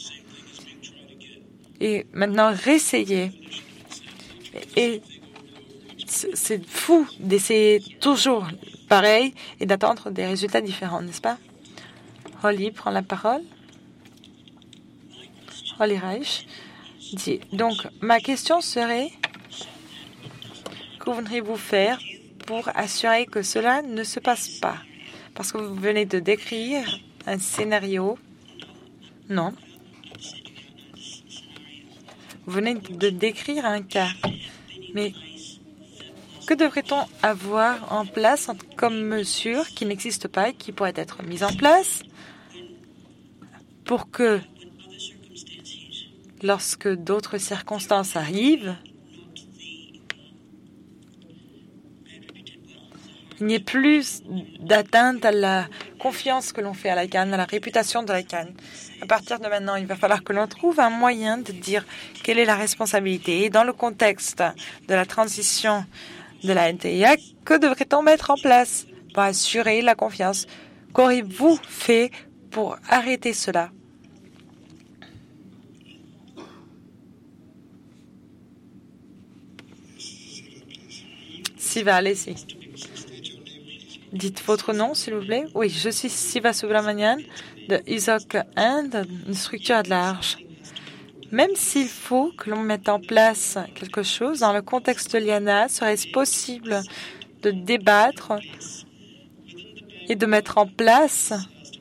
et maintenant réessayer. Et c'est fou d'essayer toujours pareil et d'attendre des résultats différents, n'est-ce pas? Holly prend la parole. Holly Reich dit, donc, ma question serait, que voudriez-vous faire pour assurer que cela ne se passe pas? Parce que vous venez de décrire un scénario. Non. Vous venez de décrire un cas. Mais que devrait-on avoir en place comme mesure qui n'existe pas et qui pourrait être mise en place pour que, lorsque d'autres circonstances arrivent, il n'y ait plus d'atteinte à la confiance que l'on fait à la Cannes, à la réputation de la Cannes. À partir de maintenant, il va falloir que l'on trouve un moyen de dire quelle est la responsabilité. Et dans le contexte de la transition de la N T I A, que devrait-on mettre en place pour assurer la confiance? Qu'aurez-vous fait pour arrêter cela? Siva, allez-y. Dites votre nom, s'il vous plaît. Oui, je suis Siva Subramanian de Isok Inde, une structure de large. Même s'il faut que l'on mette en place quelque chose, dans le contexte de l'I A N A, serait-ce possible de débattre et de mettre en place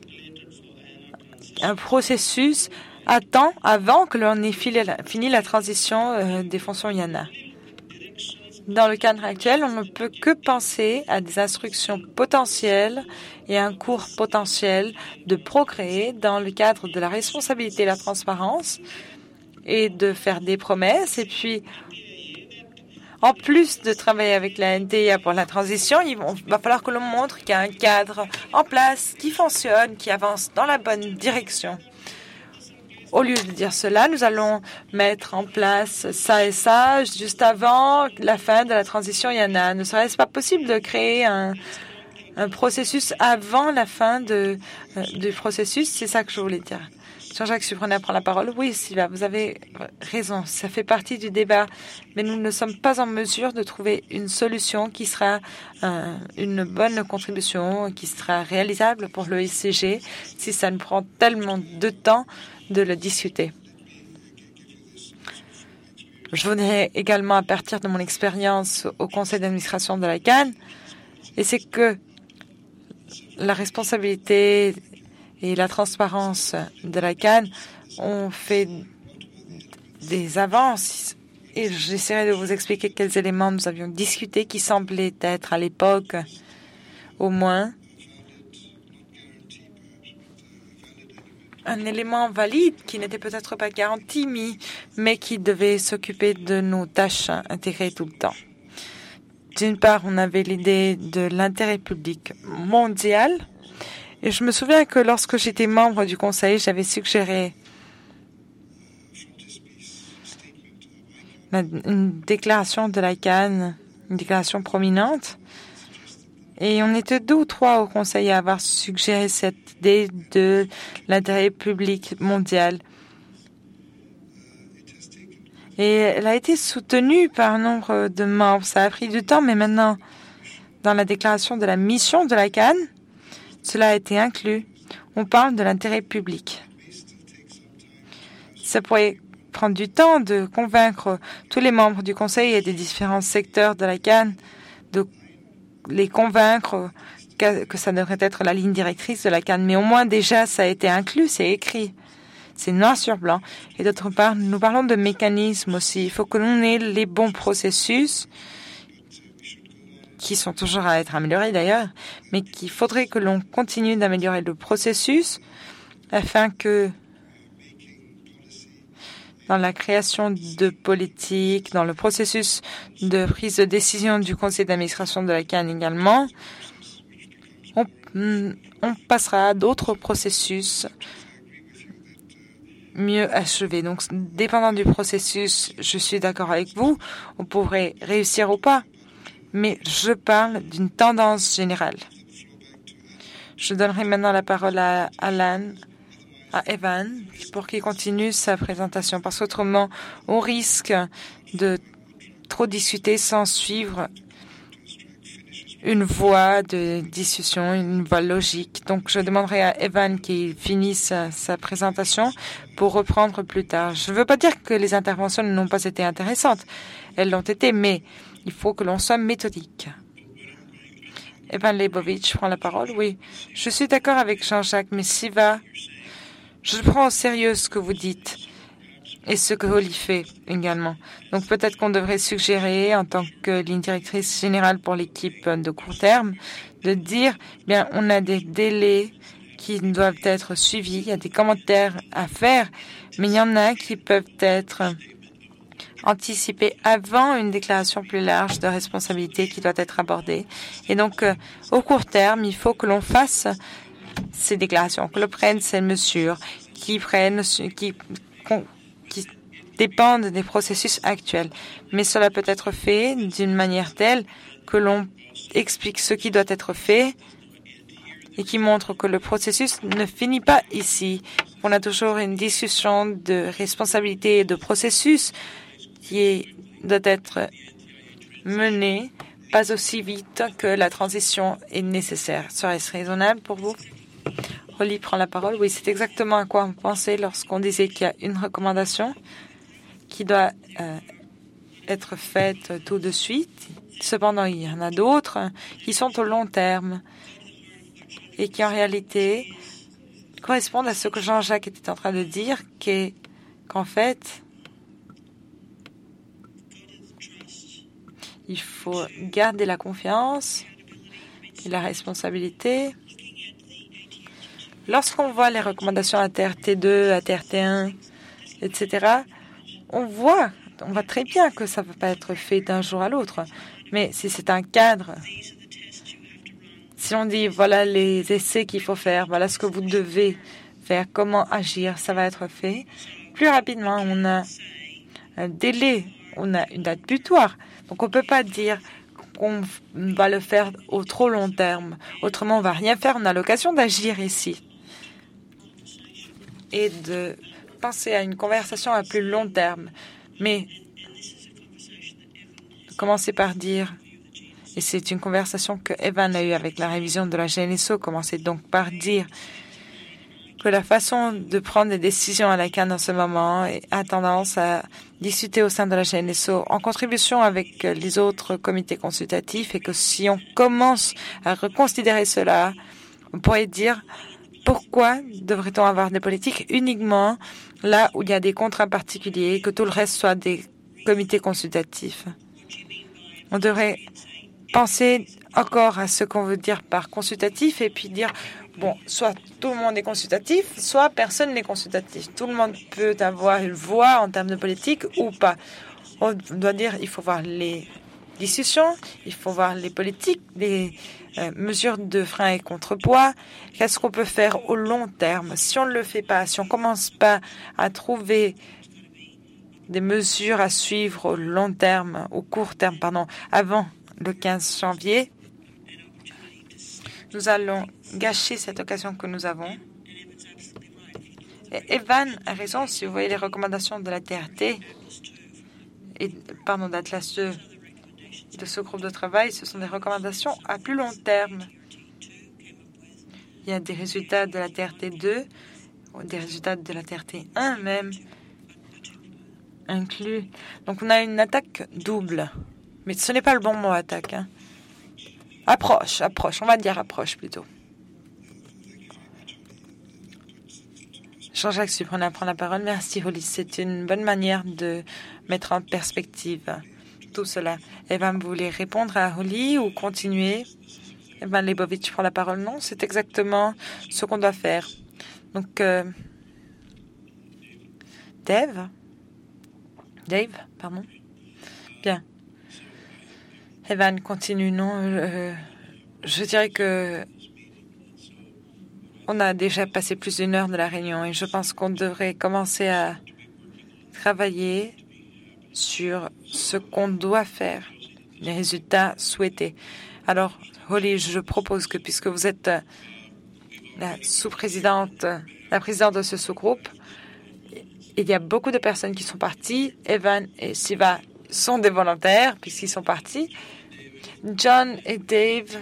un processus à temps avant que l'on ait fini la transition des fonctions I A N A? Dans le cadre actuel, on ne peut que penser à des instructions potentielles et un cours potentiel de progrès dans le cadre de la responsabilité et la transparence et de faire des promesses. Et puis, en plus de travailler avec la N T I A pour la transition, il va falloir que l'on montre qu'il y a un cadre en place qui fonctionne, qui avance dans la bonne direction. Au lieu de dire cela, nous allons mettre en place ça et ça juste avant la fin de la transition I A N A. Ne serait-ce pas possible de créer un, un processus avant la fin de, euh, du processus? C'est ça que je voulais dire. Jean-Jacques Suprenat prend la parole. Oui, Sylvain, vous avez raison. Ça fait partie du débat. Mais nous ne sommes pas en mesure de trouver une solution qui sera euh, une bonne contribution, qui sera réalisable pour le I C G si ça nous prend tellement de temps de le discuter. Je voudrais également, à partir de mon expérience au conseil d'administration de la Cannes, et c'est que la responsabilité et la transparence de la Cannes ont fait des avances. Et j'essaierai de vous expliquer quels éléments nous avions discutés qui semblaient être à l'époque, au moins, un élément valide qui n'était peut-être pas garanti, mais qui devait s'occuper de nos tâches intégrées tout le temps. D'une part, on avait l'idée de l'intérêt public mondial. Et je me souviens que lorsque j'étais membre du conseil, j'avais suggéré une déclaration de la Cannes, une déclaration prominente. Et on était deux ou trois au conseil à avoir suggéré cette idée de l'intérêt public mondial. Et elle a été soutenue par un nombre de membres. Ça a pris du temps, mais maintenant, dans la déclaration de la mission de la Cannes, cela a été inclus. On parle de l'intérêt public. Ça pourrait prendre du temps de convaincre tous les membres du conseil et des différents secteurs de la Cannes de les convaincre que, que ça devrait être la ligne directrice de la Cannes. Mais au moins, déjà, ça a été inclus, c'est écrit. C'est noir sur blanc. Et d'autre part, nous parlons de mécanismes aussi. Il faut que l'on ait les bons processus qui sont toujours à être améliorés d'ailleurs, mais qu'il faudrait que l'on continue d'améliorer le processus afin que dans la création de politiques, dans le processus de prise de décision du conseil d'administration de la Cannes également, on, on passera à d'autres processus mieux achevés. Donc, dépendant du processus, je suis d'accord avec vous, on pourrait réussir ou pas, mais je parle d'une tendance générale. Je donnerai maintenant la parole à Alan, à Evan, pour qu'il continue sa présentation, parce qu'autrement, on risque de trop discuter sans suivre une voie de discussion, une voie logique. Donc, je demanderai à Evan qu'il finisse sa, sa présentation pour reprendre plus tard. Je ne veux pas dire que les interventions n'ont pas été intéressantes. Elles l'ont été, mais il faut que l'on soit méthodique. Evan Leibovitch prend la parole. Oui, je suis d'accord avec Jean-Jacques, mais Siva, je prends au sérieux ce que vous dites. et ce que Holly fait également. Donc peut-être qu'on devrait suggérer, en tant que ligne directrice générale pour l'équipe de court terme, de dire, bien, on a des délais qui doivent être suivis, il y a des commentaires à faire, mais il y en a qui peuvent être anticipés avant une déclaration plus large de responsabilité qui doit être abordée. Et donc, euh, au court terme, il faut que l'on fasse ces déclarations, que l'on prenne ces mesures qui prennent, qui, qui dépendent des processus actuels. Mais cela peut être fait d'une manière telle que l'on explique ce qui doit être fait et qui montre que le processus ne finit pas ici. On a toujours une discussion de responsabilité et de processus qui est, doit être menée pas aussi vite que la transition est nécessaire. Serait-ce raisonnable pour vous? Holly prend la parole. Oui, c'est exactement à quoi on pensait lorsqu'on disait qu'il y a une recommandation qui doit euh, être faite tout de suite. Cependant, il y en a d'autres qui sont au long terme et qui, en réalité, correspondent à ce que Jean-Jacques était en train de dire, qu'est, qu'en fait, il faut garder la confiance et la responsabilité. Lorsqu'on voit les recommandations à T R T deux, à T R T un, et cetera, on voit, on voit très bien que ça ne va pas être fait d'un jour à l'autre. Mais si c'est un cadre, si on dit voilà les essais qu'il faut faire, voilà ce que vous devez faire, comment agir, ça va être fait. Plus rapidement, on a un délai, on a une date butoir. Donc on ne peut pas dire qu'on va le faire au trop long terme. Autrement, on ne va rien faire. On a l'occasion d'agir ici et de penser à une conversation à plus long terme. Mais commencer par dire, et c'est une conversation que Evan a eue avec la révision de la G N S O, commencer donc par dire que la façon de prendre des décisions à la C A N en ce moment a tendance à discuter au sein de la G N S O en contribution avec les autres comités consultatifs et que si on commence à reconsidérer cela, on pourrait dire pourquoi devrait-on avoir des politiques uniquement là où il y a des contrats particuliers et que tout le reste soit des comités consultatifs. On devrait penser encore à ce qu'on veut dire par consultatif et puis dire bon, soit tout le monde est consultatif, soit personne n'est consultatif. Tout le monde peut avoir une voix en termes de politique ou pas. On doit dire il faut voir les discussions, il faut voir les politiques, les euh, mesures de frein et contrepoids. Qu'est-ce qu'on peut faire au long terme? Si on ne le fait pas, si on ne commence pas à trouver des mesures à suivre au long terme, au court terme, pardon, avant le quinze janvier, nous allons gâcher cette occasion que nous avons. Et Evan a raison, si vous voyez les recommandations de la T R T, et, pardon, d'Atlas deux, de ce groupe de travail, ce sont des recommandations à plus long terme. Il y a des résultats de la T R T deux, des résultats de la T R T un même, inclus. Donc on a une attaque double. Mais ce n'est pas le bon mot, attaque. Hein. Approche, approche. On va dire approche plutôt. Jean-Jacques Suprenant prend la parole. Merci, Holly. C'est une bonne manière de mettre en perspective tout cela. Evan, vous voulez répondre à Holly ou continuer? Evan Lebovitch prend la parole. Non, c'est exactement ce qu'on doit faire. Donc, euh, Dave Dave, pardon. Bien. Evan, continue. Non, euh, je dirais que on a déjà passé plus d'une heure de la réunion et je pense qu'on devrait commencer à travailler sur ce qu'on doit faire, les résultats souhaités. Alors, Holly, je propose que puisque vous êtes la sous-présidente, la présidente de ce sous-groupe, il y a beaucoup de personnes qui sont parties. Evan et Siva sont des volontaires puisqu'ils sont partis. John et Dave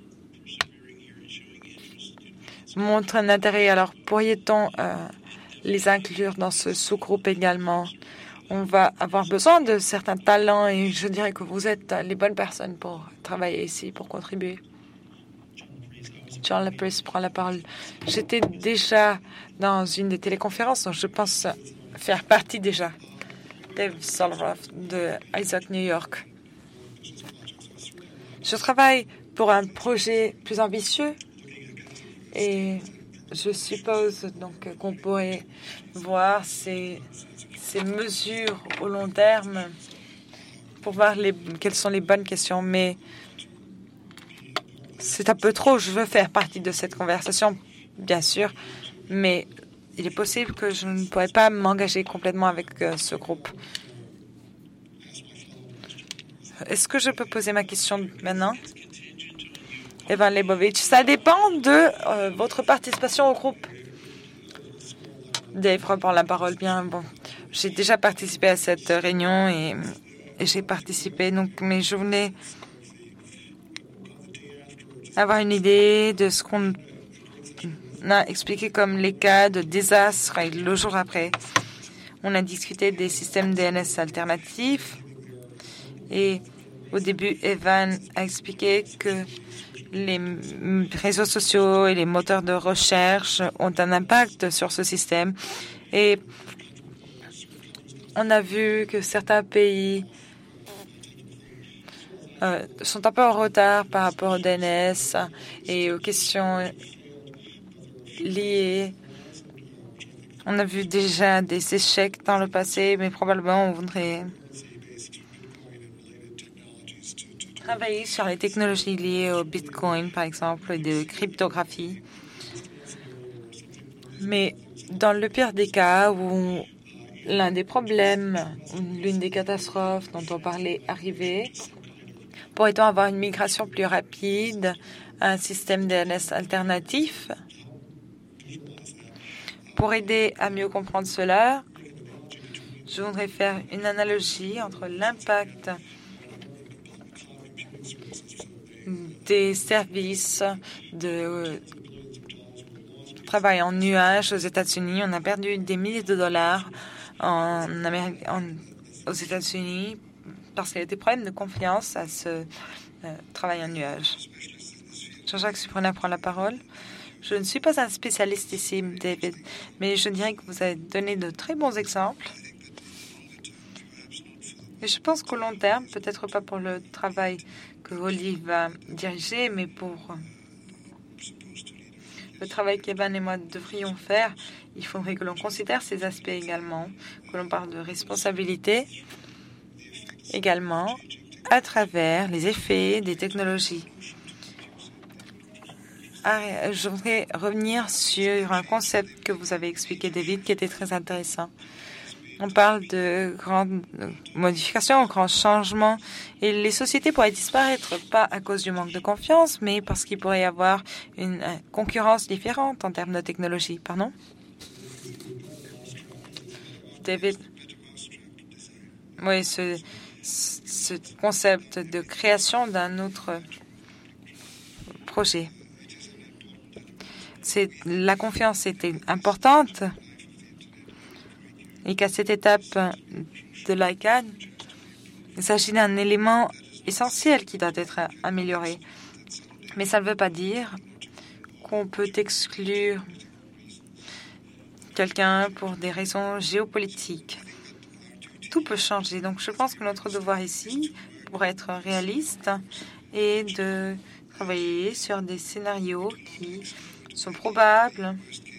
montrent un intérêt. Alors, pourriez-on euh, les inclure dans ce sous-groupe également? On va avoir besoin de certains talents et je dirais que vous êtes les bonnes personnes pour travailler ici, pour contribuer. John Lapris prend la parole. J'étais déjà dans une des téléconférences, donc je pense faire partie déjà. Dave Solroff de Isaac New York. Je travaille pour un projet plus ambitieux et je suppose donc qu'on pourrait voir ces, ces mesures au long terme pour voir les, quelles sont les bonnes questions. Mais c'est un peu trop. Je veux faire partie de cette conversation, bien sûr, mais il est possible que je ne pourrais pas m'engager complètement avec euh, ce groupe. Est-ce que je peux poser ma question maintenant? Evan Lebovitch, ça dépend de euh, votre participation au groupe. Dave reprend la parole. Bien, bon, j'ai déjà participé à cette réunion et, et j'ai participé, donc, mais je voulais avoir une idée de ce qu'on a expliqué comme les cas de désastre le jour après. On a discuté des systèmes D N S alternatifs et au début, Evan a expliqué que les réseaux sociaux et les moteurs de recherche ont un impact sur ce système. Et on a vu que certains pays euh, sont un peu en retard par rapport au D N S et aux questions liées. On a vu déjà des échecs dans le passé, mais probablement on voudrait travailler sur les technologies liées au Bitcoin, par exemple, et de cryptographie. Mais dans le pire des cas, où l'un des problèmes, l'une des catastrophes dont on parlait arrivait, pourrait-on avoir une migration plus rapide à un système D N S alternatif? Pour aider à mieux comprendre cela, je voudrais faire une analogie entre l'impact des services de travail en nuage aux États-Unis. On a perdu des milliers de dollars en Amérique, en, aux États-Unis parce qu'il y a des problèmes de confiance à ce euh, travail en nuage. Jean-Jacques Suprenat prend la parole. Je ne suis pas un spécialiste ici, David, mais je dirais que vous avez donné de très bons exemples. Et je pense qu'au long terme, peut-être pas pour le travail que Oli va diriger, mais pour le travail qu'Evan et moi devrions faire, il faudrait que l'on considère ces aspects également, que l'on parle de responsabilité également à travers les effets des technologies. Ah, je voudrais revenir sur un concept que vous avez expliqué, David, qui était très intéressant. On parle de grandes modifications, grands changements, et les sociétés pourraient disparaître, pas à cause du manque de confiance, mais parce qu'il pourrait y avoir une concurrence différente en termes de technologie. Pardon? David? Oui, ce, ce concept de création d'un autre projet. C'est, la confiance était importante et qu'à cette étape de l'I C A N, il s'agit d'un élément essentiel qui doit être amélioré. Mais ça ne veut pas dire qu'on peut exclure quelqu'un pour des raisons géopolitiques. Tout peut changer. Donc je pense que notre devoir ici, pour être réaliste, est de travailler sur des scénarios qui sont probables.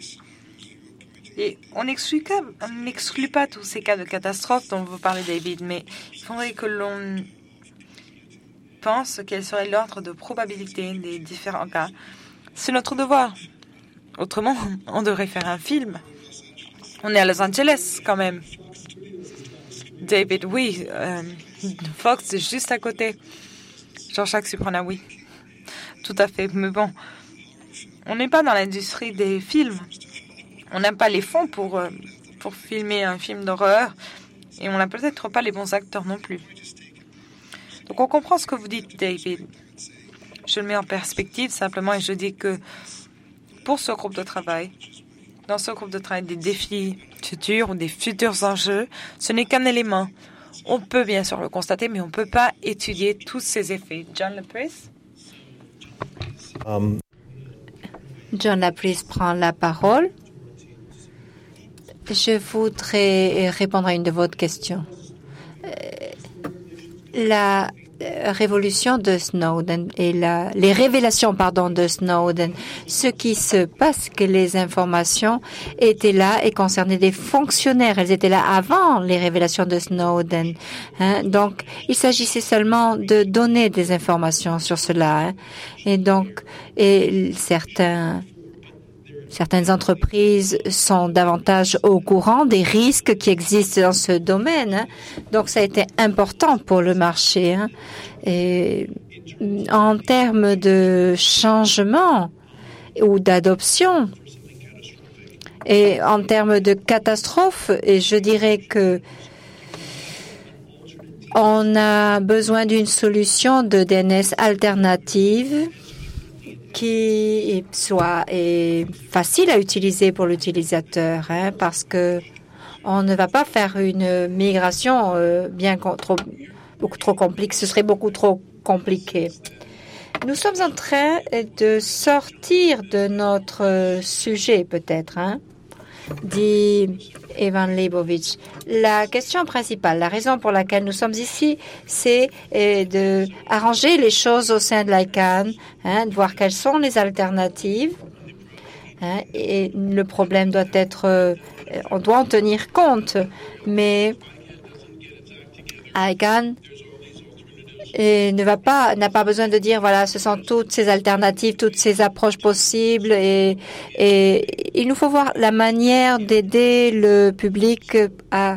Et on n'exclut pas tous ces cas de catastrophe dont vous parlez, David, mais il faudrait que l'on pense quel serait l'ordre de probabilité des différents cas. C'est notre devoir. Autrement, on devrait faire un film. On est à Los Angeles, quand même. David, oui. Euh, Fox est juste à côté. Jean-Jacques Suprenat, oui. Tout à fait. Mais bon, on n'est pas dans l'industrie des films. On n'a pas les fonds pour, euh, pour filmer un film d'horreur et on n'a peut-être pas les bons acteurs non plus. Donc on comprend ce que vous dites, David. Je le mets en perspective simplement et je dis que pour ce groupe de travail, dans ce groupe de travail des défis futurs ou des futurs enjeux, ce n'est qu'un élément. On peut bien sûr le constater, mais on ne peut pas étudier tous ces effets. John Laprise? Um. John Laprise prend la parole. Je voudrais répondre à une de vos questions. La révolution de Snowden et la, les révélations pardon, de Snowden, ce qui se passe, que les informations étaient là et concernaient des fonctionnaires. Elles étaient là avant les révélations de Snowden. Hein. Donc, il s'agissait seulement de donner des informations sur cela. Hein. Et donc, et certains... Certaines entreprises sont davantage au courant des risques qui existent dans ce domaine. Hein. Donc, ça a été important pour le marché. Hein. Et en termes de changement ou d'adoption et en termes de catastrophe, et je dirais que on a besoin d'une solution de D N S alternative qui soit est facile à utiliser pour l'utilisateur, hein, parce que on ne va pas faire une migration euh, bien trop, beaucoup trop compliquée. Ce serait beaucoup trop compliqué. Nous sommes en train de sortir de notre sujet, peut-être, hein, dit Ivan Leibovitch. La question principale, la raison pour laquelle nous sommes ici, c'est euh, de arranger les choses au sein de l'I C A N, hein, de voir quelles sont les alternatives. Hein, et le problème doit être, euh, on doit en tenir compte, mais I C A N et ne va pas, n'a pas besoin de dire voilà, ce sont toutes ces alternatives, toutes ces approches possibles, et, et il nous faut voir la manière d'aider le public à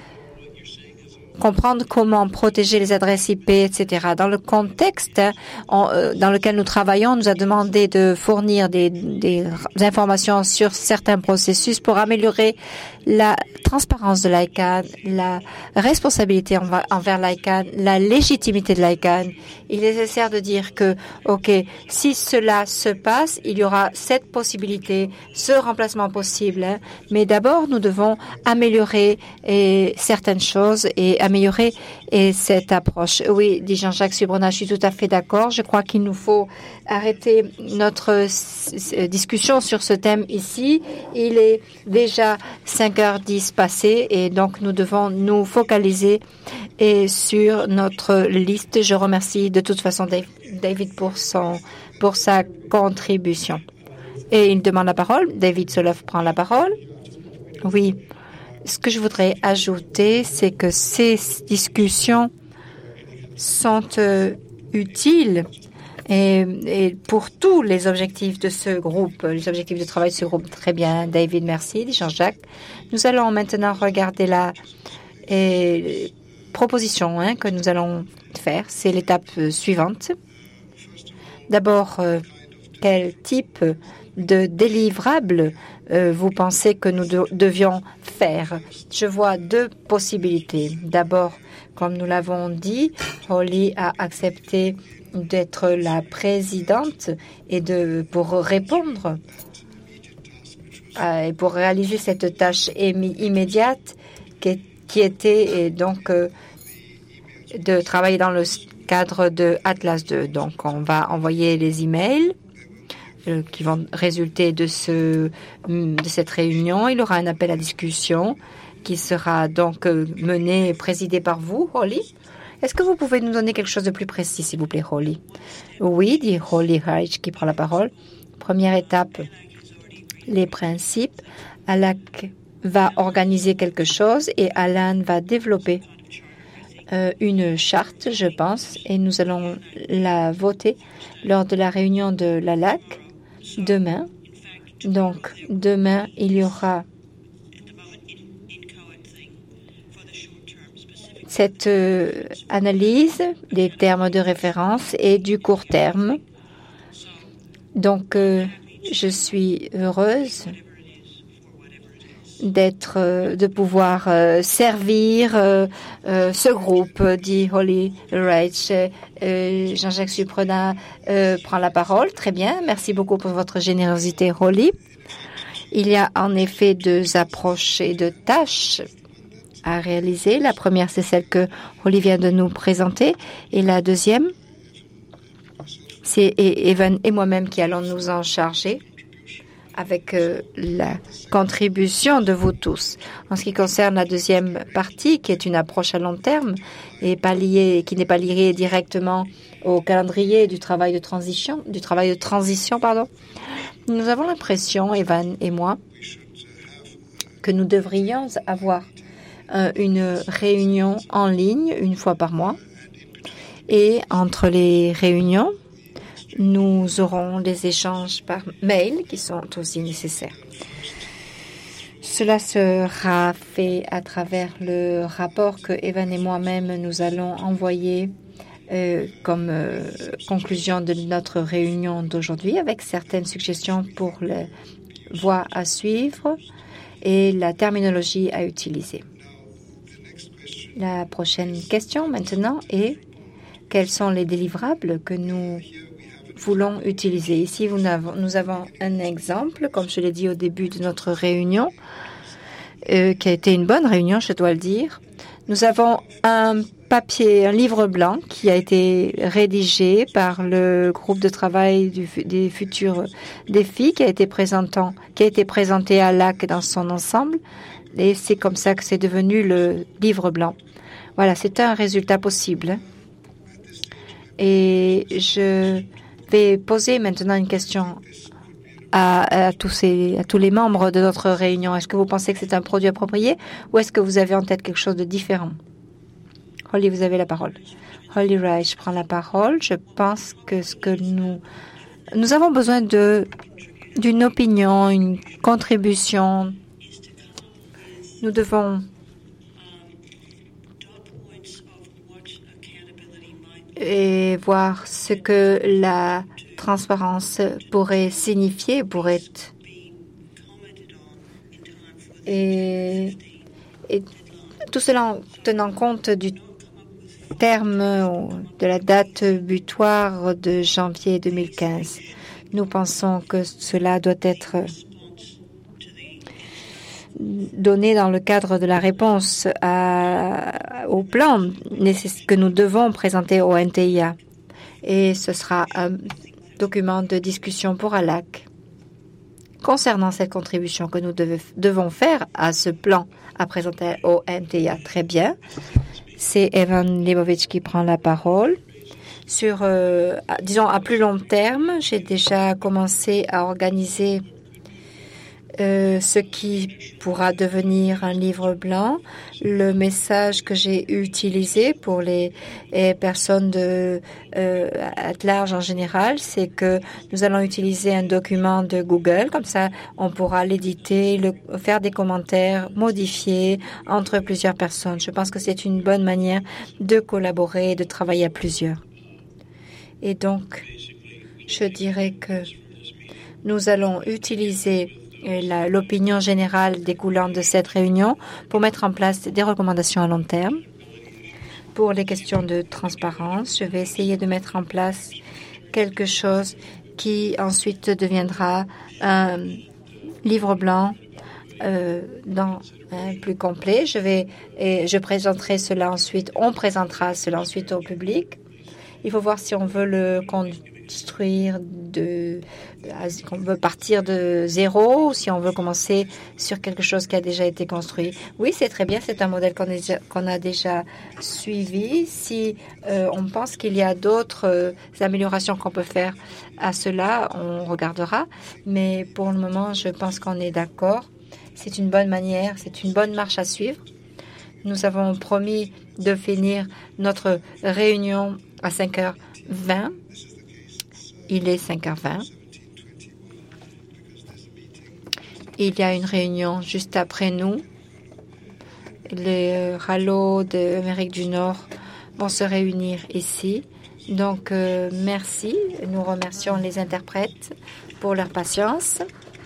comprendre comment protéger les adresses I P, et cetera. Dans le contexte en, euh, dans lequel nous travaillons, on nous a demandé de fournir des, des informations sur certains processus pour améliorer la transparence de l'I C A N, la responsabilité envers, envers l'I C A N, la légitimité de l'I C A N. Il est nécessaire de dire que, OK, si cela se passe, il y aura cette possibilité, ce remplacement possible. Hein, mais d'abord, nous devons améliorer et, certaines choses et améliorer et cette approche. Oui, dit Jean-Jacques Subrona, je suis tout à fait d'accord. Je crois qu'il nous faut arrêter notre discussion sur ce thème ici. Il est déjà cinq heures dix passées et donc nous devons nous focaliser et sur notre liste. Je remercie de toute façon David pour, son, pour sa contribution. Et il demande la parole. David Soloff prend la parole. Oui. Ce que je voudrais ajouter, c'est que ces discussions sont euh, utiles et, et pour tous les objectifs de ce groupe, les objectifs de travail de ce groupe. Très bien, David, merci. Jean-Jacques. Nous allons maintenant regarder la et, proposition hein, que nous allons faire. C'est l'étape suivante. D'abord, euh, quel type de délivrable euh, vous pensez que nous de devions faire? Je vois deux possibilités. D'abord, comme nous l'avons dit, Holly a accepté d'être la présidente et de pour répondre euh, et pour réaliser cette tâche immédiate qui, qui était et donc euh, de travailler dans le cadre de Atlas deux. Donc, on va envoyer les emails euh, qui vont résulter de ce de cette réunion. Il y aura un appel à discussion qui sera donc euh, mené et présidé par vous, Holly. Est-ce que vous pouvez nous donner quelque chose de plus précis, s'il vous plaît, Holly? Oui, dit Holly Reich, qui prend la parole. Première étape, les principes. Alak va organiser quelque chose et Alan va développer euh, une charte, je pense, et nous allons la voter lors de la réunion de l'Alac demain. Donc, demain, il y aura cette euh, analyse des termes de référence et du court terme. Donc, euh, je suis heureuse d'être, euh, de pouvoir euh, servir euh, euh, ce groupe, dit Holly Reich. Euh, Jean-Jacques Suprena euh, prend la parole. Très bien. Merci beaucoup pour votre générosité, Holly. Il y a en effet deux approches et deux tâches à réaliser. La première, c'est celle que Holly vient de nous présenter. Et la deuxième, c'est Evan et moi-même qui allons nous en charger avec euh, la contribution de vous tous. En ce qui concerne la deuxième partie, qui est une approche à long terme et pas liée, qui n'est pas liée directement au calendrier du travail de transition, du travail de transition, pardon. Nous avons l'impression, Evan et moi, que nous devrions avoir euh, une réunion en ligne une fois par mois. Et entre les réunions, nous aurons des échanges par mail qui sont aussi nécessaires. Cela sera fait à travers le rapport que Evan et moi-même nous allons envoyer euh, comme euh, conclusion de notre réunion d'aujourd'hui, avec certaines suggestions pour les voies à suivre et la terminologie à utiliser. La prochaine question maintenant est: quels sont les délivrables que nous voulons utiliser? Ici, nous avons, nous avons un exemple, comme je l'ai dit au début de notre réunion, euh, qui a été une bonne réunion, je dois le dire. Nous avons un papier, un livre blanc qui a été rédigé par le groupe de travail du, des futurs défis, qui a été présentant, qui a été présenté à l'A C dans son ensemble, et c'est comme ça que c'est devenu le livre blanc. Voilà, c'est un résultat possible. Et je vais poser maintenant une question à, à, tous ces, à tous les membres de notre réunion. Est-ce que vous pensez que c'est un produit approprié ou est-ce que vous avez en tête quelque chose de différent? Holly, vous avez la parole. Holly Wright, je prends la parole. Je pense que ce que nous... Nous avons besoin de d'une opinion, une contribution. Nous devons... et voir ce que la transparence pourrait signifier, pourrait et, et tout cela en tenant compte du terme de la date butoir de janvier deux mille quinze. Nous pensons que cela doit être donné dans le cadre de la réponse à, au plan que nous devons présenter au N T I A. Et ce sera un document de discussion pour A L A C. Concernant cette contribution que nous deve, devons faire à ce plan à présenter au N T I A, très bien. C'est Evan Leibovitz qui prend la parole. Sur, euh, disons, à plus long terme, j'ai déjà commencé à organiser Euh, ce qui pourra devenir un livre blanc. Le message que j'ai utilisé pour les, les personnes de euh, à large en général, c'est que nous allons utiliser un document de Google. Comme ça, on pourra l'éditer, le, faire des commentaires, modifier entre plusieurs personnes. Je pense que c'est une bonne manière de collaborer et de travailler à plusieurs. Et donc, je dirais que nous allons utiliser l'opinion générale découlant de cette réunion pour mettre en place des recommandations à long terme. Pour les questions de transparence, je vais essayer de mettre en place quelque chose qui ensuite deviendra un livre blanc euh, dans un plus complet. Je vais et je présenterai cela ensuite, on présentera cela ensuite au public. Il faut voir si on veut le construire de, qu'on veut partir de zéro ou si on veut commencer sur quelque chose qui a déjà été construit. Oui, c'est très bien, c'est un modèle qu'on a déjà, qu'on a déjà suivi. Si euh, on pense qu'il y a d'autres euh, améliorations qu'on peut faire à cela, on regardera. Mais pour le moment, je pense qu'on est d'accord. C'est une bonne manière, c'est une bonne marche à suivre. Nous avons promis de finir notre réunion à cinq heures vingt. Il est cinq heures vingt. Il y a une réunion juste après nous. Les rallos d'Amérique du Nord vont se réunir ici. Donc, euh, merci. Nous remercions les interprètes pour leur patience.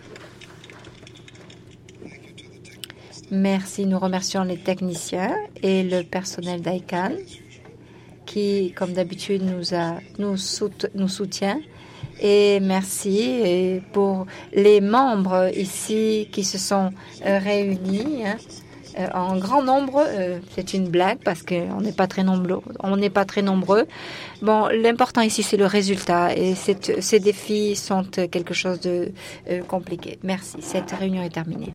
Merci. Nous remercions les techniciens et le personnel d'I C A N qui, comme d'habitude, nous, a, nous, sout, nous soutient. Et merci et pour les membres ici qui se sont réunis. Hein. euh, en grand nombre. Euh, c'est une blague parce qu'on n'est pas très nombreux. On n'est pas très nombreux. Bon, l'important ici, c'est le résultat. Et cette, ces défis sont quelque chose de euh, compliqué. Merci. Cette réunion est terminée.